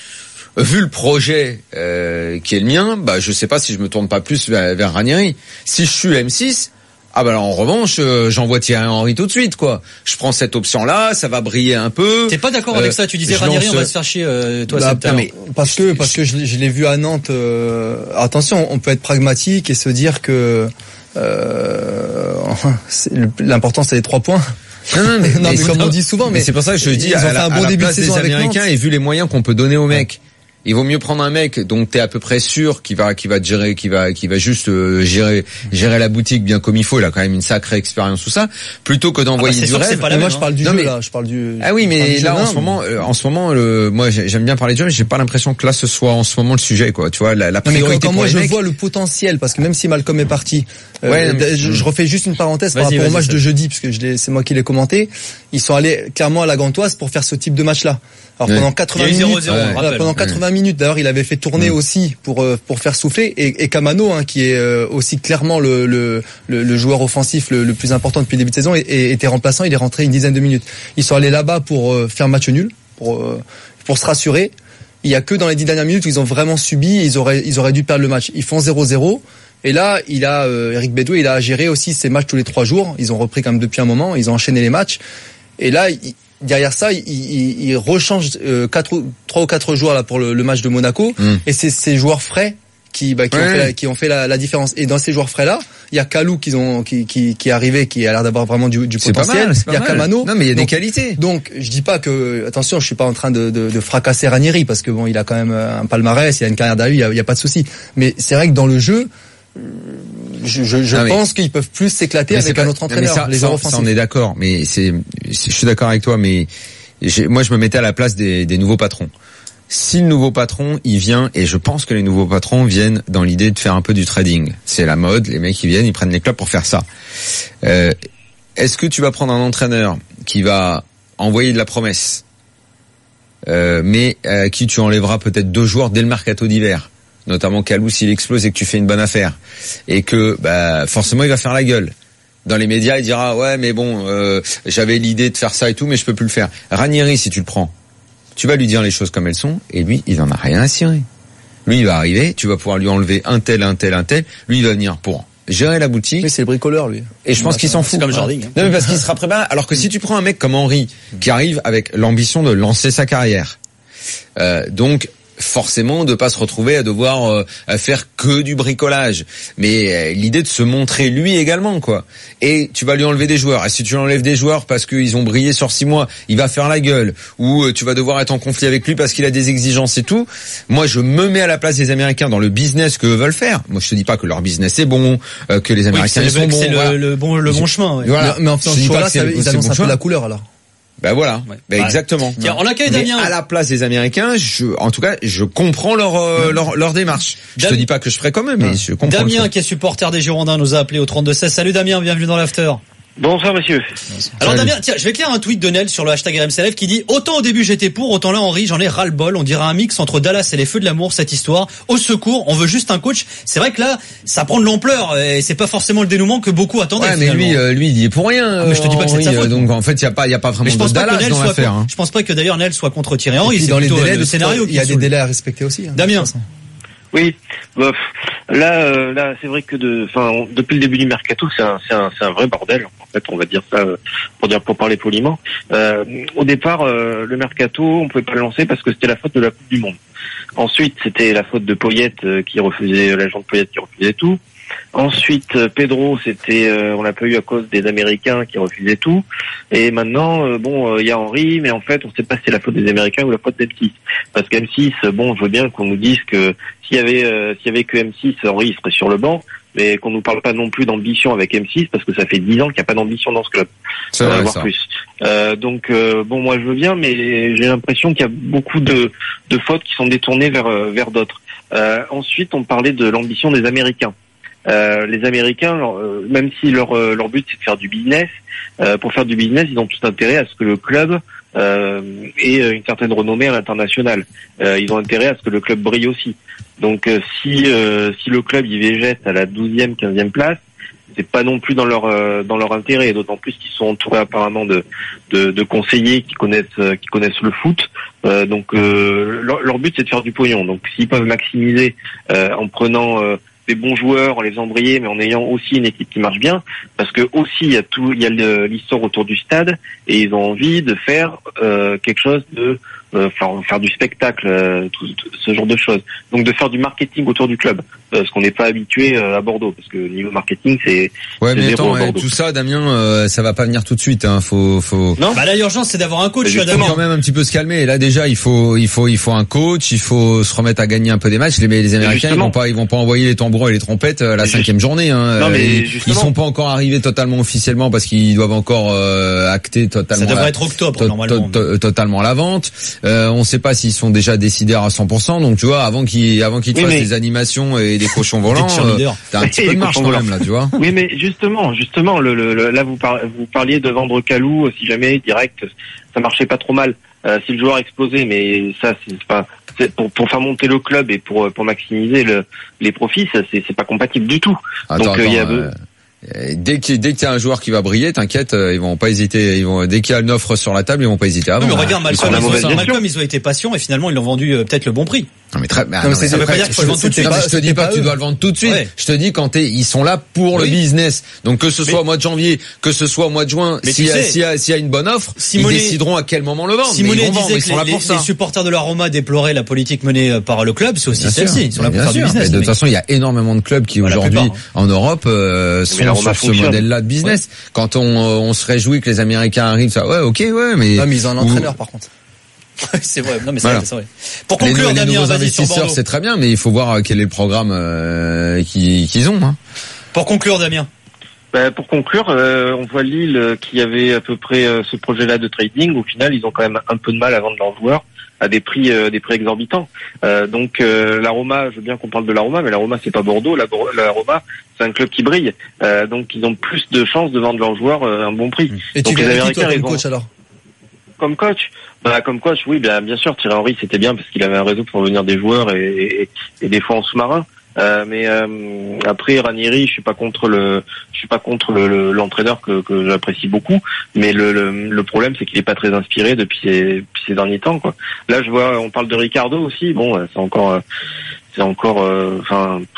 vu le projet euh, qui est le mien, bah je sais pas si je me tourne pas plus vers, vers Ranieri. Si je suis M six, Ah bah alors, en revanche, euh, j'envoie Thierry Henry tout de suite, quoi. Je prends cette option-là, ça va briller un peu. T'es pas d'accord euh, avec ça? Tu disais Ranieri, on va se faire chier, euh, toi, bah, c'est mais parce que parce que je, je l'ai vu à Nantes. Euh, attention, on peut être pragmatique et se dire que euh, l'important c'est les trois points. Non, non, mais, non, mais, mais comme on dit souvent, mais, mais c'est pour ça que je dis ils ont à fait la, un bon à la début de place saison des avec Américains Nantes. et vu les moyens qu'on peut donner aux mecs. Il vaut mieux prendre un mec dont t'es à peu près sûr qu'il va, qu'il va te gérer, qu'il va, qu'il va juste euh, gérer, gérer la boutique bien comme il faut. Il a quand même une sacrée expérience tout ça, plutôt que d'envoyer ah bah du rêve. Pas moi, je parle du non, jeu mais... là. Je parle du. Ah oui, mais là, en ce moment, euh, en ce moment, le, moi, j'aime bien parler de jeu, mais j'ai pas l'impression que là ce soit en ce moment le sujet, quoi. Tu vois, la, la priorité non, mais quand, quand pour moi les je mecs... vois le potentiel, parce que même si Malcolm est parti, euh, ouais, mais... je, je refais juste une parenthèse par rapport au match de jeudi, puisque je l'ai, c'est moi qui l'ai commenté. Ils sont allés clairement à la Gantoise pour faire ce type de match-là. Alors ouais. pendant quatre-vingts minutes, zéro zéro, ouais, voilà, pendant quatre-vingts ouais. minutes, d'ailleurs, il avait fait tourner ouais. aussi pour euh, pour faire souffler et, et Camano, hein, qui est euh, aussi clairement le le, le, le joueur offensif le, le plus important depuis le début de saison, et, et était remplaçant. Il est rentré une dizaine de minutes. Ils sont allés là-bas pour euh, faire match nul, pour euh, pour se rassurer. Il y a que dans les dix dernières minutes où ils ont vraiment subi. Ils auraient ils auraient dû perdre le match. Ils font zéro zéro. Et là, il a euh, Eric Bédoué, il a géré aussi ses matchs tous les trois jours. Ils ont repris quand même depuis un moment. Ils ont enchaîné les matchs. Et là, il, derrière ça, il, il, il rechange euh, quatre, trois ou quatre joueurs là pour le, le match de Monaco. Mmh. Et c'est ces joueurs frais qui, bah, qui, ouais. ont fait la, qui ont fait la, la différence. Et dans ces joueurs frais là, il y a Kalou qui ont qui qui qui est arrivé, qui a l'air d'avoir vraiment du, du potentiel. Mal, il y a Camano. Non mais il y a donc, des qualités. Donc je dis pas que attention, je suis pas en train de, de, de fracasser Ranieri parce que bon, il a quand même un palmarès, il a une carrière derrière lui, il y a, il y a pas de souci. Mais c'est vrai que dans le jeu, je, je, je pense mais, qu'ils peuvent plus s'éclater avec pas, un autre entraîneur. Ça, les ça, offensifs. Ça, on est d'accord, mais c'est, c'est, je suis d'accord avec toi, mais j'ai, moi je me mettais à la place des, des nouveaux patrons. Si le nouveau patron, il vient, et je pense que les nouveaux patrons viennent dans l'idée de faire un peu du trading. C'est la mode, les mecs qui viennent, ils prennent les clubs pour faire ça. Euh, est-ce que tu vas prendre un entraîneur qui va envoyer de la promesse, euh, mais à qui tu enlèveras peut-être deux joueurs dès le mercato d'hiver, notamment Kalou s'il explose et que tu fais une bonne affaire, et que bah forcément il va faire la gueule. Dans les médias, il dira ouais mais bon, euh, j'avais l'idée de faire ça et tout, mais je peux plus le faire. Ranieri, si tu le prends, tu vas lui dire les choses comme elles sont, et lui, il en a rien à cirer. Lui, il va arriver, tu vas pouvoir lui enlever un tel, un tel, un tel. Lui, il va venir pour gérer la boutique. Mais c'est le bricoleur, lui. Et je pense qu'il s'en fout. C'est comme Jardin. Hein. Non, mais parce qu'il sera préparé. Alors que si tu prends un mec comme Henry, qui arrive avec l'ambition de lancer sa carrière, euh, donc forcément de pas se retrouver à devoir euh, à faire que du bricolage, mais euh, l'idée de se montrer lui également, quoi. Et tu vas lui enlever des joueurs, et si tu lui enlèves des joueurs parce qu'ils ont brillé sur six mois, il va faire la gueule, ou euh, tu vas devoir être en conflit avec lui parce qu'il a des exigences et tout. Moi je me mets à la place des Américains dans le business que eux veulent faire. Moi je te dis pas que leur business est bon, euh, que les Américains oui, ils sont bons, c'est voilà. le, le bon le bon chemin, ouais. Voilà. Mais en faisant ce choix-là, ils annoncent un peu la couleur alors. Ben voilà, ouais. ben ouais. Exactement. Tiens, on accueille Damien. À la place des Américains, je, en tout cas, je comprends leur euh, leur, leur démarche. Je Dam... te dis pas que je ferai quand même, mais ouais. je comprends. Damien, qui est supporter des Girondins, nous a appelé au trente-deux seize. Salut Damien, bienvenue dans l'after. Bonsoir monsieur. Alors Damien, tiens, je vais écrire un tweet de Nel sur le hashtag R M C L F qui dit: autant au début j'étais pour, autant là Henri, j'en ai ras le bol. On dirait un mix entre Dallas et les Feux de l'amour, cette histoire. Au secours, on veut juste un coach. C'est vrai que là, ça prend de l'ampleur et c'est pas forcément le dénouement que beaucoup attendaient. Ouais, mais lui, euh, lui, il y est pour rien. Ah, mais je te dis pas que c'est de sa faute. Donc en fait, il y a pas, il y a pas vraiment de Dallas dans l'affaire. Hein. Je pense pas que d'ailleurs Nel soit contre Thierry Henry. C'est dans les délais de scénario. Il y a des délais à respecter aussi. Damien. Oui, bah, là, euh, là, c'est vrai que de, enfin, depuis le début du mercato, c'est un, c'est un, c'est un vrai bordel. En fait, on va dire ça pour dire, pour parler poliment. Euh, au départ, euh, le mercato, on pouvait pas le lancer parce que c'était la faute de la Coupe du Monde. Ensuite, c'était la faute de Poyet euh, qui refusait, l'agent de Poyet qui refusait tout. Ensuite, Pedro, c'était, euh, on l'a pas eu à cause des Américains qui refusaient tout. Et maintenant, euh, bon, il euh, y a Henry, mais en fait, on sait pas si c'est la faute des Américains ou la faute d'M six. Parce qu'M six, bon, je veux bien qu'on nous dise que s'il y avait, euh, s'il y avait que M six, Henry il serait sur le banc, mais qu'on nous parle pas non plus d'ambition avec M six, parce que ça fait dix ans qu'il n'y a pas d'ambition dans ce club. Ça va voir plus. Euh, donc, euh, bon, moi je veux bien, mais j'ai l'impression qu'il y a beaucoup de, de fautes qui sont détournées vers, vers d'autres. Euh, ensuite, on parlait de l'ambition des Américains. Euh, les Américains, euh, même si leur euh, leur but c'est de faire du business, euh, pour faire du business, ils ont tout intérêt à ce que le club euh, ait une certaine renommée à l'international. Euh, ils ont intérêt à ce que le club brille aussi. Donc euh, si euh, si le club y végète à la douzième, quinzième place, c'est pas non plus dans leur euh, dans leur intérêt, d'autant plus qu'ils sont entourés apparemment de de, de conseillers qui connaissent euh, qui connaissent le foot. Euh, donc euh, leur, leur but c'est de faire du pognon. Donc s'ils peuvent maximiser euh, en prenant euh, des bons joueurs en les faisant briller, mais en ayant aussi une équipe qui marche bien, parce que aussi il y a tout, il y a le, l'histoire autour du stade, et ils ont envie de faire euh, quelque chose de euh, faire, faire du spectacle, euh, tout, tout, ce genre de choses. Donc de faire du marketing autour du club, euh, ce qu'on n'est pas habitué euh, à Bordeaux, parce que niveau marketing c'est ouais c'est mais zéro attends, à Bordeaux. tout ça, Damien, euh, ça va pas venir tout de suite. Hein. Faut, faut. Non. Bah là, l'urgence, c'est d'avoir un coach. Il faut quand même un petit peu se calmer. Et là, déjà, il faut, il faut, il faut un coach. Il faut se remettre à gagner un peu des matchs. Les, les Américains, ils vont pas, ils vont pas envoyer les tambours et les trompettes à la cinquième journée. Hein. Non, mais ils, ils sont pas encore arrivés totalement officiellement parce qu'ils doivent encore euh, acter totalement. Ça devrait la, être octobre to, normalement. To, to, totalement la vente. Euh, on sait pas s'ils sont déjà décidés à cent pour cent. Donc tu vois, avant qu'ils, avant qu'ils te oui, fassent mais... des animations et des cochons volants, euh, t'as un petit peu de marche quand même là, tu vois. Oui, mais justement, justement, le, le, le, là vous, par, vous parliez de vendre Kalou, si jamais direct, ça marchait pas trop mal. Euh, si le joueur explosait, mais ça c'est pas c'est pour pour faire monter le club et pour pour maximiser le, les profits, ça c'est c'est pas compatible du tout. Attends, Donc il y a euh, dès qu'il dès qu'il y a un joueur qui va briller, t'inquiète, ils vont pas hésiter. Ils vont dès qu'il y a une offre sur la table, ils vont pas hésiter à vendre. Oui, mais regarde, Malcolm, ils, ils, ont, Malcolm, ils ont été patients et finalement ils l'ont vendu euh, peut-être le bon prix. Non mais très. Mais non, non, mais ça veut pas dire qu'il faut le vendre tout de suite. Non, mais je te dis pas que tu dois le vendre tout de suite. Ouais. Je te dis quand t'es, ils sont là pour oui. le business. Donc que ce soit mais, au mois de janvier, que ce soit au mois de juin, s'il y a s'il y a s'il y a une bonne offre, Simonet, ils décideront à quel moment le vendre. Simonet mais ils vont disait vendre, que ils sont là les, pour ça. les supporters de la Roma déploraient la politique menée par le club, c'est aussi celle-ci. Ils sont là pour faire du business. De toute façon, il y a énormément de clubs qui aujourd'hui en Europe sont sur ce modèle-là de business. Quand on on se réjouit que les Américains arrivent, ça ouais, ok, ouais, mais non, mais ils ont un entraîneur par contre. c'est vrai. Non mais c'est, voilà. c'est vrai. Pour conclure, les, Damien, les nouveaux vas-y investisseurs, sur Bordeaux. C'est très bien, mais il faut voir quel est le programme euh, qu'ils, qu'ils ont. Hein. Pour conclure, Damien. Bah, pour conclure, euh, on voit Lille euh, qui avait à peu près euh, ce projet-là de trading. Au final, ils ont quand même un peu de mal à vendre leurs joueurs à des prix euh, des prix exorbitants. Euh, donc euh, la Roma, je veux bien qu'on parle de la Roma, mais la Roma c'est pas Bordeaux. La, la Roma c'est un club qui brille. Euh, donc ils ont plus de chances de vendre leurs joueurs euh, à un bon prix. Et donc tu les Américains, qui, toi, comme ils coach alors? Comme coach, bah comme coach, oui, bien bien sûr. Thierry Henry c'était bien parce qu'il avait un réseau pour venir des joueurs et, et, et des fois en sous-marin. Euh, mais euh, après Ranieri, je suis pas contre le, je suis pas contre le, le, l'entraîneur que, que j'apprécie beaucoup, mais le, le, le problème c'est qu'il est pas très inspiré depuis ces, depuis ces derniers temps, quoi. Là, je vois, on parle de Ricardo aussi. Bon, c'est encore, c'est encore, enfin, euh,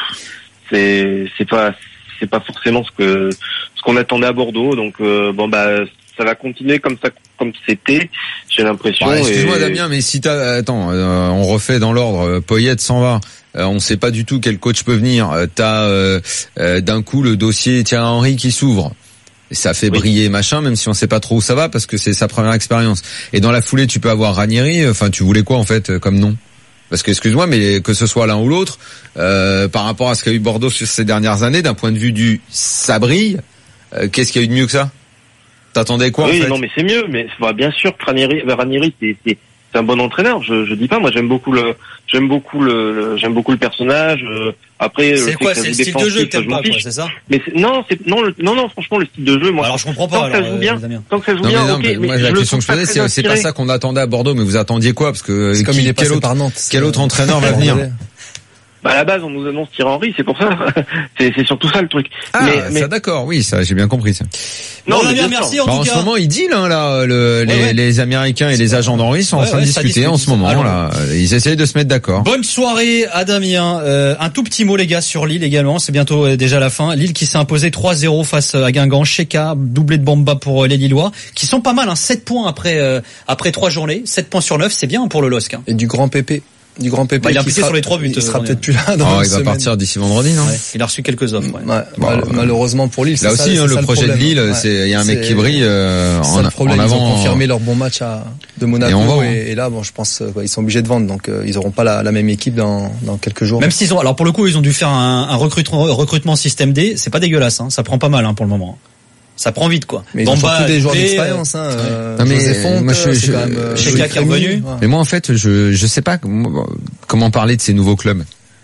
c'est c'est pas c'est pas forcément ce que ce qu'on attendait à Bordeaux. Donc euh, bon bah ça va continuer comme ça comme c'était. J'ai l'impression. Ouais, excuse-moi et... Damien, mais si t'as attends, euh, on refait dans l'ordre. Poyet s'en va. Euh, on ne sait pas du tout quel coach peut venir. Euh, t'as euh, euh, d'un coup le dossier Thierry Henry qui s'ouvre. Et ça fait oui. briller machin, même si on sait pas trop où ça va parce que c'est sa première expérience. Et dans la foulée, tu peux avoir Ranieri. Enfin, tu voulais quoi en fait comme nom? Parce que excuse-moi, mais que ce soit l'un ou l'autre, euh, par rapport à ce qu'a eu Bordeaux sur ces dernières années, d'un point de vue du ça brille, euh, qu'est-ce qu'il y a eu de mieux que ça? T'attendais quoi oui, en fait? Non, mais c'est mieux. Mais bah, bien sûr, Ranieri, Ranieri, c'est, c'est c'est un bon entraîneur. Je, je dis pas. Moi, j'aime beaucoup le, j'aime beaucoup le, le j'aime beaucoup le personnage. Euh, après, c'est quoi, c'est le style de jeu que t'aimes pas, quoi, c'est ça? Mais c'est, non, c'est non, le, non, non. Franchement, le style de jeu, moi. Alors, je comprends pas. Tant que ça joue bien, tant que ça joue non, bien, mais non, ok. Mais mais moi, la question que je faisais, c'est, c'est pas ça qu'on attendait à Bordeaux. Mais vous attendiez quoi? Parce que c'est qui, comme il est quel passé autre, par Nantes. Quel autre entraîneur va venir? Bah, à la base, on nous annonce Thierry Henry, c'est pour ça. c'est, c'est surtout ça le truc. Ah, mais, ça mais... d'accord, oui, ça, j'ai bien compris ça. Non, non bien, merci en bah, tout en cas. En ce moment, ils dealent, hein, là, le, les, ouais, ouais. les Américains et les agents d'Henry sont ouais, en train ouais, de discuter en ce moment, Alors, là. Ils essayent de se mettre d'accord. Bonne soirée à Damien. Euh, un tout petit mot, les gars, sur Lille également. C'est bientôt euh, déjà la fin. Lille qui s'est imposé trois zéro face à Guingamp. Sheka, doublé de Bamba pour euh, les Lillois, qui sont pas mal, hein, sept points après, euh, après trois journées. sept points sur neuf, c'est bien pour le L O S C. Hein. Et du grand Pépé. Du grand Pépé. Bah, il a impliqué sur les trois buts. Il sera peut-être plus là dans oh, une il va semaine. partir d'ici vendredi, non? Ouais, il a reçu quelques offres. Ouais. Ouais, bon, mal, malheureusement pour Lille. Là c'est aussi, ça, hein, c'est le projet le de Lille, ouais. c'est il y a un mec qui brille euh, en, le problème, en avant. Ils ont confirmé leur bon match à, de Monaco et, va, et, et là, bon, je pense, quoi, ils sont obligés de vendre, donc euh, ils auront pas la, la même équipe dans, dans quelques jours. Même s'ils ont, alors pour le coup, ils ont dû faire un, un recrutement, recrutement système D. C'est pas dégueulasse, hein, ça prend pas mal hein, pour le moment. Ça prend vite, quoi. Mais ils ont surtout des joueurs d'expérience, hein. Euh, non, mais José Fonte, moi, je, c'est je, quand même, euh, Sheka qui est revenu. Ouais. Mais moi, en fait, je, je sais pas comment parler de ces nouveaux clubs.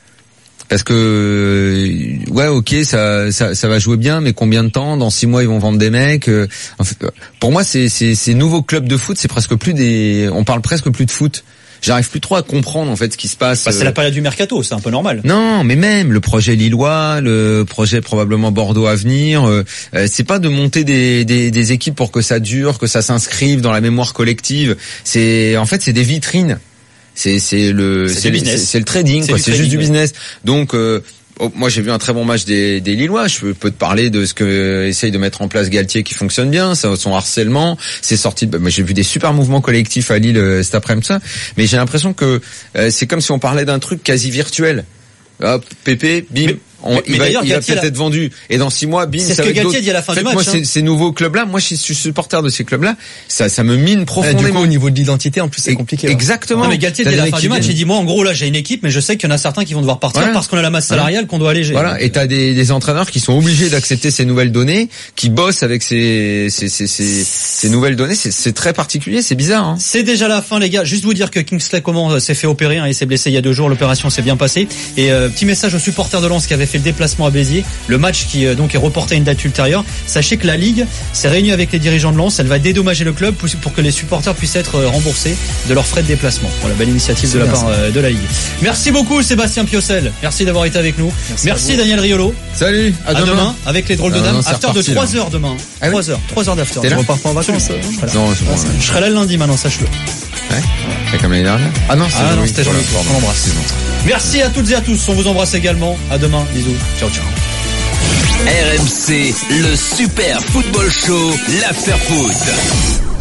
Parce que ouais, ok, ça, ça, ça va jouer bien, mais combien de temps? Dans six mois, ils vont vendre des mecs. En fait, pour moi, c'est, c'est, ces nouveaux clubs de foot, c'est presque plus des. On parle presque plus de foot. J'arrive plus trop à comprendre en fait ce qui se passe. Bah, c'est la période du mercato, c'est un peu normal. Non, mais même le projet lillois, le projet probablement Bordeaux à venir, euh, c'est pas de monter des, des, des équipes pour que ça dure, que ça s'inscrive dans la mémoire collective. C'est en fait c'est des vitrines. C'est c'est le c'est, c'est, le, c'est, c'est le trading, c'est quoi. C'est trading, juste du business. Donc euh, oh, moi j'ai vu un très bon match des, des Lillois. Je peux, peux te parler de ce que essaye de mettre en place Galtier qui fonctionne bien, ça, son harcèlement, c'est sorti. De, moi j'ai vu des super mouvements collectifs à Lille euh, cet après-midi, ça. Mais j'ai l'impression que euh, c'est comme si on parlait d'un truc quasi virtuel. Hop, Pépé, bim. Mais, On, mais, il mais va, il va Galtier peut-être a... être vendu. Et dans six mois, bim, c'est ça ce que va Galtier être dit à la fin Faites du match. Moi, hein. ces, ces nouveaux clubs-là, moi, je suis supporter de ces clubs-là. Ça, ça me mine Ouais, profondément. du coup, au niveau de l'identité, en plus, c'est compliqué. ouais. Exactement. Non, mais Galtier dit à la fin du match, il dit moi en gros là j'ai une équipe, mais je sais qu'il y en a certains qui vont devoir partir Voilà. parce qu'on a la masse salariale qu'on doit alléger. Voilà. Et t'as des, des entraîneurs qui sont obligés d'accepter ces nouvelles données, qui bossent avec ces, ces, ces, ces, ces nouvelles données. C'est, c'est très particulier, c'est bizarre. Hein. C'est déjà la fin les gars. Juste vous dire que Kingsley Coman s'est fait opérer, hein, il s'est blessé il y a deux jours. L'opération s'est bien passée. Et euh, petit message aux supporters de Lens qui avaient fait le déplacement à Béziers. Le match qui euh, donc est reporté à une date ultérieure. Sachez que la Ligue s'est réunie avec les dirigeants de Lens. Elle va dédommager le club pour, pour que les supporters puissent être euh, remboursés de leurs frais de déplacement. Voilà, belle initiative C'est de la bien part euh, de la Ligue. Merci beaucoup Sébastien Piocel. Merci d'avoir été avec nous. Merci, Merci Daniel Riolo. Salut. À, À demain. demain avec les drôles de Ah, dames. non, c'est After de reparti, trois là. heures demain. Ah oui. trois heures. trois heures d'after. T'es Tu là repars pas en vacances. euh, Je serai là. Non, c'est bon. Je serai là le lundi maintenant, sache-le. Ouais. C'est comme l'année dernière. Ah non, c'est Ah non, Jean-Louis. c'était Jean-Luc. Voilà, On l'embrasse. c'est bon. Merci à toutes et à tous. On vous embrasse également. À demain. Bisous. Ciao, ciao. R M C, le Super Football Show, l'After Foot.